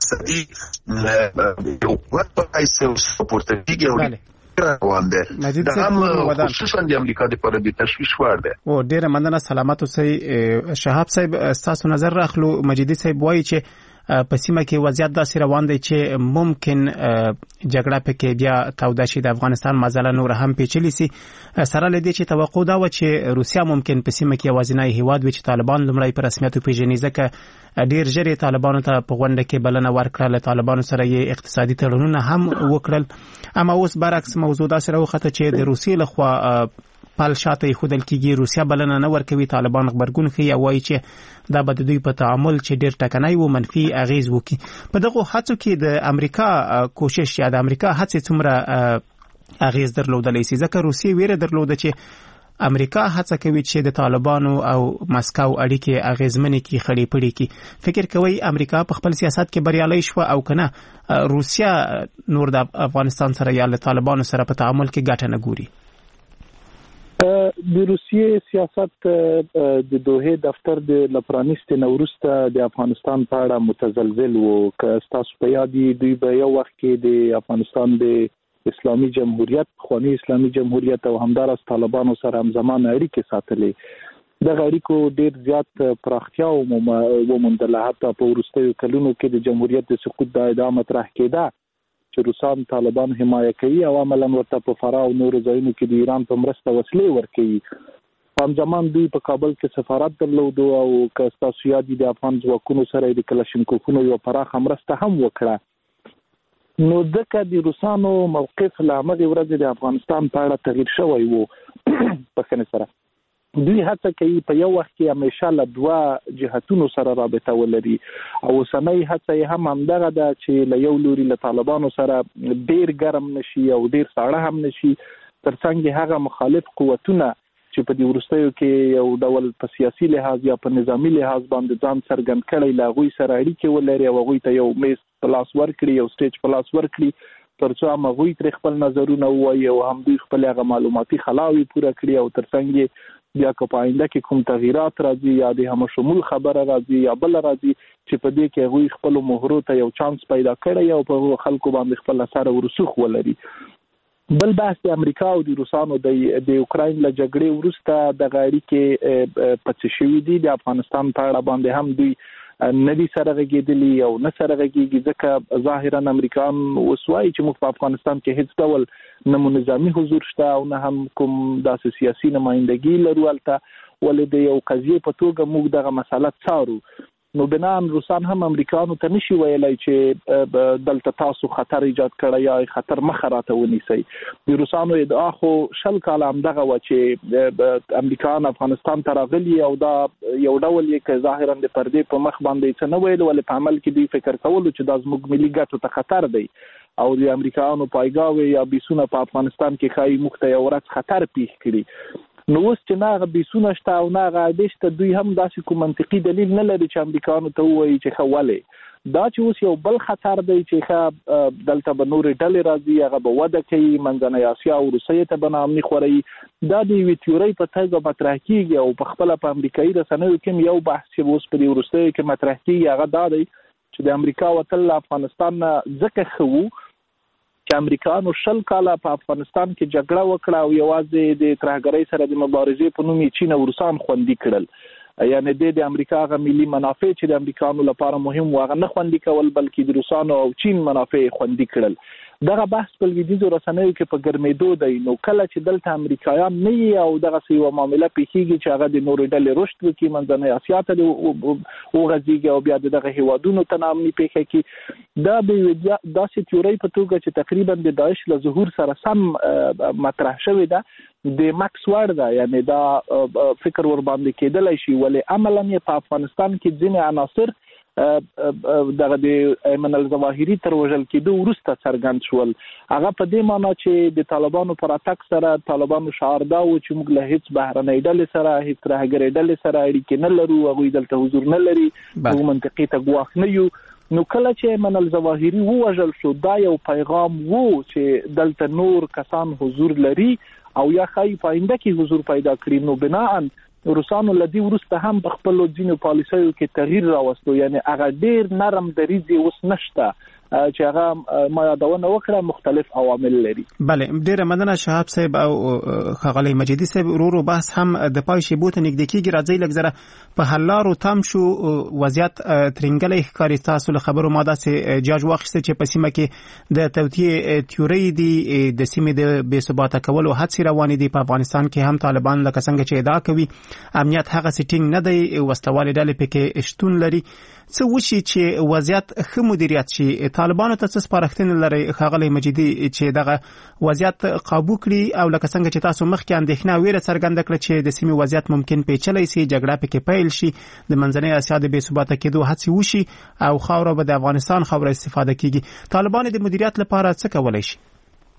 اقتصادي یو قوت په حیث سپورټ کېږي روان ده دا هم خصوصا د امریکا د پر د تشویش وړ ده او ډیره مننه سلامت اوسئ شهاب صاحب تاسو نظر راخلو مجیدی صاحب وایي چې په سیمه کې وضعیت داسې روان دی چې ممکن جګړه پکې بیا توده شي د افغانستان مزله نور هم پیچلې سي سره لدی چې توقع دا و چې روسیا ممکن په سیمه کې وازنای هیواد وي چې طالبان لمړی په رسمیت پیژني ځکه ډیر ژر طالبانو ته په غونډه کې بلنه ورکړه طالبانو سره یې اقتصادي تړونونه هم وکړل اما اوس برعکس موضوع دا سره وخته چې د روسیې لخوا پال شاته خودل کېږي روسیا بلنه نه ورکوي طالبان خبرګون کوي او وایي چې دا به د دوی په تعامل چې ډیر ټکنای و منفي اغیز وکړي په دغه هڅو کې د امریکا کوشش یا د امریکا هڅې څومره اغیز درلودلای شي ځکه روسیې ویره درلوده چې امریکا هڅه کوي چې د طالبانو او مسکو اړیکې اغیزمنې کړي خړې پړې کړي فکر کوي امریکا په خپل سیاست کې بریالي شو او کنه روسیا نور د افغانستان سره یا له طالبانو سره په تعامل کې ګټه نه ګوري د روسیې سیاست د دوحه دفتر د لپرانیست نوروسته د افغانستان په اړه متزلزل وو که تاسو په یاد دي دوی په یو وخت کې د افغانستان د اسلامي جمهوریت خواني اسلامي جمهوریت او همدارس طالبانو سره همزمان اړیکې ساتلې د اړیکو ډیر زیات پراختیا او ومندله حتی په وروستیو کلونو کې د جمهوریت د سقوط د ادعا مطرح کېده چې روسان طالبان حمایه کوي او عملاً ورته په فراه او نورو ځایونو کې د ایران په مرسته وسلې ورکوي همزمان دوی په کابل کې سفارت درلود او که تاسو یاد دي د افغان ځواکونو سره د کلاشینکوفونو یو پراخه مرسته هم وکړه نو دغه د روسانو موقف له هغه ورځې د افغانستان په اړه تغییر شوی وو په خنه سره دوی هڅه کوي په یو وخت کې همیشه له دوه جهتونو سره رابطه ولري او اوسنۍ هڅه یې هم همدغه ده چې له یو لوري له طالبانو سره ډیر ګرم نشي او ډیر ساړه هم نشي ترڅنګ هغه مخالف قوتونه چې په دې وروستیو کې یو ډول په سیاسي لحاظ یا په نظامی لحاظ باندې ځان څرګند کړي لا غوي سره اړیکې ولري او غوي ته یو میز پلاس ورکړي او سټیج پلاس ورکړي ترڅو هم غوي تر خپل نظرونه وایي او هم دوی خپل هغه معلوماتي خلاوي پوره کړي او ترڅنګ بیا که په آینده کې کوم تغیرات راځي یا د هم شمول خبره راځي یا بل راځي چې په دې کې غوي خپل مهرو ته یو چانس پیدا کړي او په خلکو باندې خپل اثر ورسوخ ولري بل بحث د امریکا او د روسانو د د اوکراین له جګړې وروسته د غاړي کې پڅ شوې دي د افغانستان په اړه باندې هم دوی ندي سره غږیدلی او نه سره غږیږي ځکه ظاهرا امریکایان وسوای چې موږ په افغانستان کې هیڅ ډول نه نظامی حضور شته او نه هم کوم داسې سیاسي نمائندګي لرو البته ولې د یو قضیه په توګه موږ دغه مسله څارو نو بنان روسان هم امریکایانو ته نشي ویلای چې دلته تاسو خطر ایجاد کړی یا خطر مخه راته ونیسي د روسانو ادعا خو شل کال هم دغه و چې امریکایان افغانستان ته راغلي او دا یو ډول یې که ظاهرا د پردې په مخ باندې څه نه ویل ولې په عمل کې دوی فکر کولو چې دا زموږ ملي ګټو ته خطر دی او د امریکایانو پایګاوي یا بیسونه په افغانستان کې خای مخته یو ورځ خطر پیښ کړي نو اوس چې ناغه بیسونه شته او ناغه دشته دوی هم داسې کوم منطقي دلیل نه لري چې امریکایانو ته وایي چې خوله دا چې اوس یو بل خطر دی چې ښه دلته به نورې ډلې راځي هغه به وده کوي منځنۍ اسیا او روسیې ته به نامني خوري دا د یوې تیورۍ په توګه مطرح کیږي او په خپله په امریکایي رسنیو کې یو بحث چې اوس په دې وروستیو کې مطرح کیږي هغه دا دی چې د امریکا وتل له افغانستان نه ځکه ښه وو چې امریکایانو شل کاله په افغانستان کې جګړه وکړه او یوازې د ترهګرۍ سره د مبارزې په نوم یې چین او روسان خوندي کړل یعنی د امریکا غو ملي منافع چې د امریکایانو لپاره مهم و هغه نه خوندي کول بلکې د روسانو او چین منافع خوندي کړل دغه بحث په لویدیځو رسنیو کې په ګرمېدو دی نو کله چې دلته امریکایان نه وي او دغه سی و معاملې پیښیږي چې هغه د نورې ډلې رشد وکړي منځنۍ اسیا ته وغځېږي او بیا دغه هیوادونو ته نامني پیښه کوي دا به داسې تیورۍ په توګه چې تقریبا د داعش له ظهور سره سم مطرح شوې ده د ماکس وړ ده یعنی دا فکر ور باندې کېدلی شي ولې عملاً په افغانستان کې ځینې عناصر دغه د ایمن الظواهری تر وژل کېدو وروسته څرګند شول هغه په دې معنی چې د طالبانو پر اتاک سره طالبانو شعار دا و چې موږ له هیڅ بهرنۍ ډلې سره هیڅ ترهګرۍ ډلې سره اړیکې نه لرو هغوی دلته حضور نه لري موږ منطقې ته ګواښ نه یو نو کله چې ایمن الظواهری ووژل شو دا یو پیغام وو چې دلته نور کسان حضور لري او یا خای په آینده کې حضور پیدا کړي نو بناءً روسانو لدی ورسته هم په خپل ځینو پالیسیو کې تغییر راوستو یعنی هغه ډیر نرم دریځ اوس نشته چې هغه ما یادونه وکړه مختلف عوامل لري بله ډیره مننه شهاب صاحب او خغلی مجیدی صاحب ورورو بحث هم د پای شی بوت نږدې کیږي راځي لګزره په حلارو تام شو وضعیت ترنګلې ښکاری تاسو له خبرو ماده سه جاج واخسته چې په سیمه کې د توطیه تیوري دی د سیمه د بے ثباته کولو هڅې روانې دي په افغانستان کې هم طالبان لکه څنګه چې ادعا کوي امنیت هغه سیټینګ نه دی وستوالې ډلې پکې شتون لري څه وشي چې وضعیت ښه مدیریت شي طالبانو ته څه سپارښتنه لري خغلی مجیدی چې دغه وضعیت قابو کړي او لکه څنګه چې تاسو مخکې اندېښنه ویره څرګنده کړه چې د سیمې وضعیت ممکن پیچلی شي جګړه پکې پیل شي د منځنۍ اسیا د بې ثباته کېدو هڅې وشي او خاوره به د افغانستان خاوره استفاده کیږي طالبان د مدیریت لپاره څه کولای شي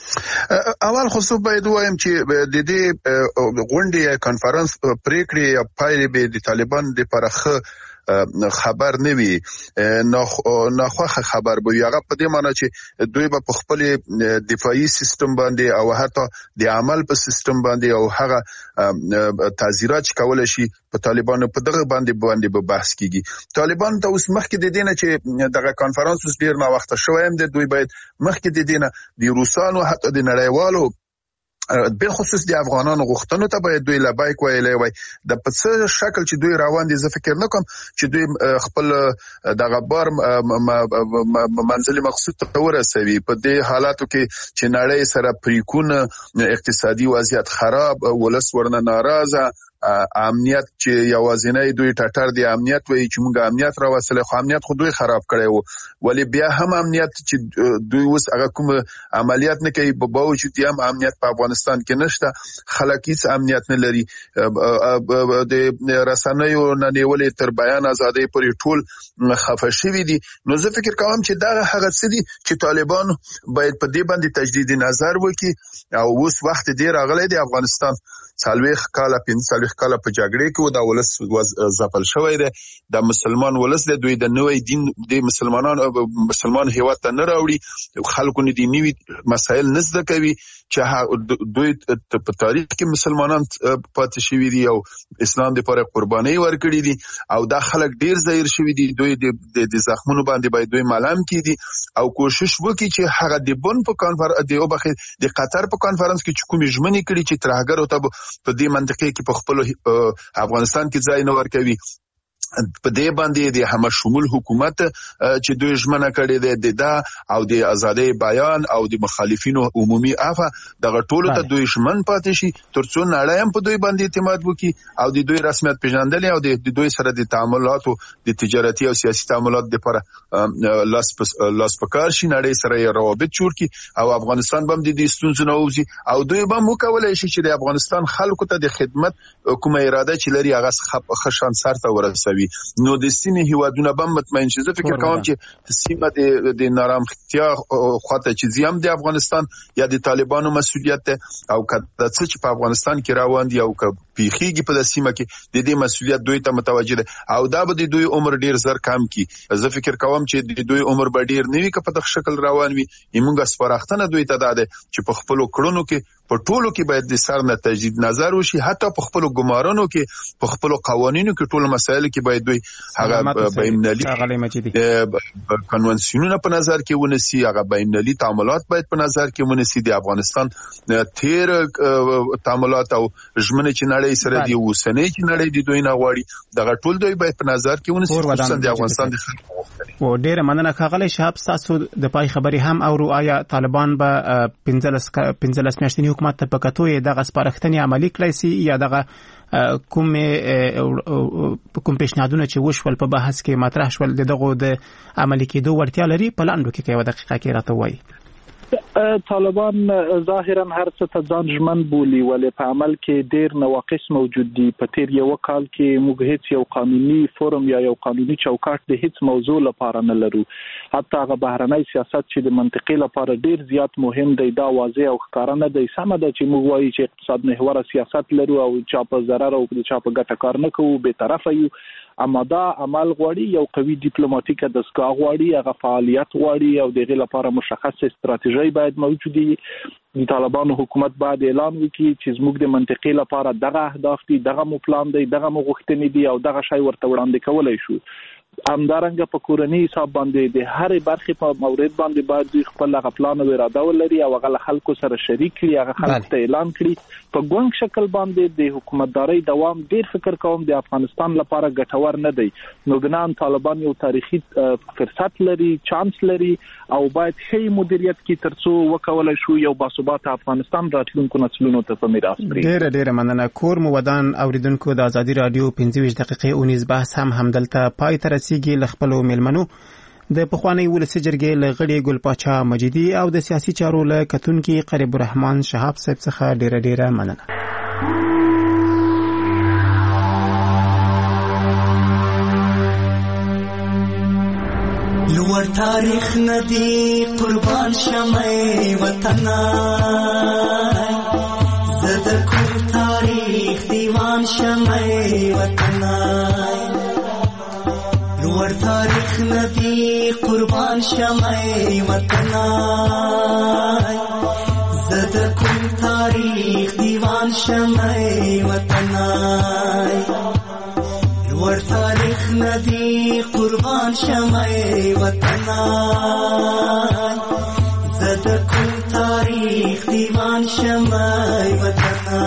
اول خصوص باید وایم چې د دې غونډې کانفرنس پریکړې یا پایلې به د طالبان د پرخه خبر نه وي، ناخوخه خبر به هغه په دې معنی چې دوی به په خپل دفاعي سیستم باندې او حتی د عمل په سیستم باندې او هغه تعزیرات کولای شي په طالبانو په دغه باندې باندې به بحث کیږي. طالبان ته اوس مخکې د دینه چې دغه کانفرنس اوس ډیر نا وخت شوی هم د دوی باید مخکې د دینه د روسانو حتی د نړیوالو به خصوص د افغانانو غوښتنو ته باید دوی لبیک ویلې وای د په څه شکل چې دوی روان دي. زه فکر نه کوم چې دوی خپل د غبار منزل مقصود ته ورسوي په دې حالاتو کې چې نړۍ سره پریکونه اقتصادي وضعیت خراب، ولس ورنه ناراضه، امنیت چې یوازینی دوی ټټر دی امنیت وایي چې موږ امنیت راوصله، خو امنیت خو دوی خراب کړی وو، ولی بیا هم امنیت چې دوی اوس هغه کوم عملیات نه کوي په باوجود هم امنیت په افغانستان کې نشته، خلک هیڅ امنیت نه لري. د رسنیو نه نیولې تر بیان ازادۍ پورې ټول خفه شوي دي. نو زه فکر کوم چې دا هغه څه دي چې طالبان باید په دې باندې تجدید نظر وکړي او اوس وخت ډیر راغلی دی. افغانستان څلويخ کاله پنځه څلويخ کاله په جګړې کې و، دا ولس ځپل شوی دی، د مسلمان ولس دی، دوی د نوې دین د مسلمانانو مسلمان هیواد ته نه راوړي، خلکو نه دي نوې مسایل نه زده کوي چې دوی په تاریخ کې مسلمانان پاتې شوي دي او اسلام لپاره قرباني ورکړي دي او دا خلک ډیر ظاهر شوي دي. دوی د زخمونو باندې باید دوی ملام کړي او کوشش وکړي چې هغه د بن په کانفرنس د وبخې د قطر په کانفرنس کې چې کومې ژمنې کړي چې ترهګرو ته په دې منطقه کې په خپل افغانستان کې ځای نه ورکوي، په دې باندې د هم شمول حکومت چې دوی ژمنه کړې ده د دا او د ازادۍ بیان او د مخالفینو عمومي عفو دغه ټولو ته دوی ژمن پاتې شي ترڅو نړۍ هم په دوی باندې اعتماد وکړي او د دوی رسمیت پیژندل او د دوی سره د تعاملاتو د تجارتي او سیاسي تعاملات لپاره لاس لاس پکار شي، نړۍ سره یې روابط جوړ کړي او افغانستان هم د دې ستونزو نه وځي او دوی هم وکولای شي چې د افغانستان خلکو ته د خدمت کومه اراده چې لري هغه خشن سر ته ورسوي. نو د سیمې هیوادونه به مطمئن شي. زه فکر کوم چې سیمه د د نارامختیا خواته چې زیام د افغانستان یا د طالبانو مسؤلیت ده او کله چې په افغانستان کې روان دي او که پیخیږي په د سیمه کې د دې مسؤلیت دوی ته متوجه ده او دا به د دوی عمر ډیر زر کم کی. زه فکر کوم چې د دوی عمر به ډیر نوي که په دغه شکل روان وي. موږ سپارښتنه دوی ته ده چې په خپل کړنو کې په ټولو کې باید د سر نه تجدید نظر وشي، حتی په خپل ګمارانو کې په خپل قوانینو کې ټول مسایل کې باید دوی هغه بینالمللي کنوانسیونونه په نظر کې ونیسي، هغه بینالمللي تعاملات باید په نظر کې ونیسي، د افغانستان تیر تعاملات او ژمنې چې نړۍ سره دی اوسنۍ چې نړۍ دی دوی نه غواړي دغه ټول دوی باید په نظر کې ونیسي، خصوصا د افغانستان د خلکو. و ډیره مننه ښاغلی شهاب، تاسو د پای خبرې هم اورو. آیا طالبان به پنځلس میاشتني حکومت ته په کتو یې دغه سپارښتنې عملي کړی سي یا دغه کوم کوم پیشنهادونه چې وشول په بحث کې مطرح شول د دغه د عملي کېدو وړتیا لري؟ په لاندو کې یو دقیقه کې راته وایي. طالبان ظاهرا هر څه ته ځان ژمن بولي ولې په عمل کې ډیر نواقص موجود دي. په تیر یو کال کې موږ هیڅ یو قانوني فورم یا یو قانوني چوکاټ د هیڅ موضوع لپاره نه لرو. حتی هغه بهرنۍ سیاست چې د منطقې لپاره ډیر زیات مهم دی دا واضح او ښکاره نه دی. سمه ده چې موږ وایو چې اقتصاد محوره سیاست لرو او چا په ضرر او چا په ګټه کار نه کوو، به طرفه یو، اما دا عمل غواړي یو قوي ډیپلوماټیکه دستګاه غواړي، هغه فعالیت غواړي او دغه لپاره مشخص استراتیژي باید موجود وي. د طالبانو حکومت باید اعلان وکړي چې زموږ د منطقې لپاره دغه اهداف دي، دغه مو پلان دی، دغه مو غوښتنې دي او دغه شی ورته وړاندې کولای شو. همدارنګه په کورنۍ حساب باندې د هرې برخې په مورد باندې باید دوی خپل هغه پلان او اراده ولري او هغه خلکو سره شریک کړي، هغه خلکو ته اعلان کړي. په ګونګ شکل باندې د حکومتداري دوام ډیر فکر کوم د افغانستان لپاره ګټور نه دی. نو ګنان طالبان یو تاریخي فرصت لري، چانس لري او باید ښه مدیریت کې ترڅو وکولای شو یو باثباته افغانستان راتلونکو نسلونو ته په میراث پرېږدي. ډیر ډیر مننه. کور مو ودان اوریدونکو، د ازادي رادیو پنځه ویشت دقیقې اونیز بحث هم همدلته پای ته رسیږي. له خپلو میلمنو د پخوانی ولسي جرګې له غړي ګل پاچا مجیدي او د سیاسي چارو له کتونکي قریب الرحمن شهاب صاحب څخه ډیره ډیره مننه. لوړ تاریخ ندی قربان شمه وطنا زد کوم تاریخ دیوان شمه وطنا لوړ تاریخ ندی قربان شمه وطنا زد کوم تاریخ دیوان شمه وطنا لوړ تاریخ ندی قربان شمه وطنا زد کوم تاریخ دیوان شمه وطنا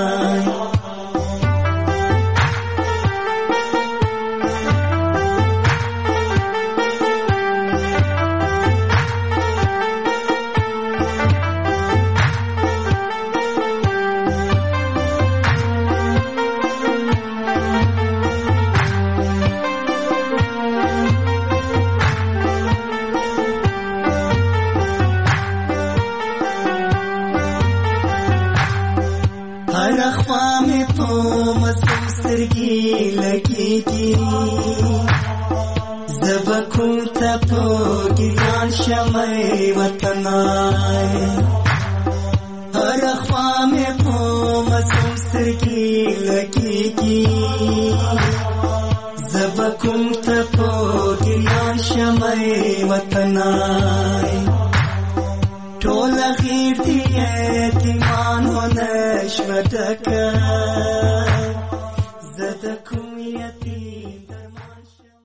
زبکو تپو گیان شمع وطنا ہر اخوام پو مسوم سرگی لگی گی زبکو تپو گیان شمع وطنا ٹولا غیر دی اعتمان و نشوتکا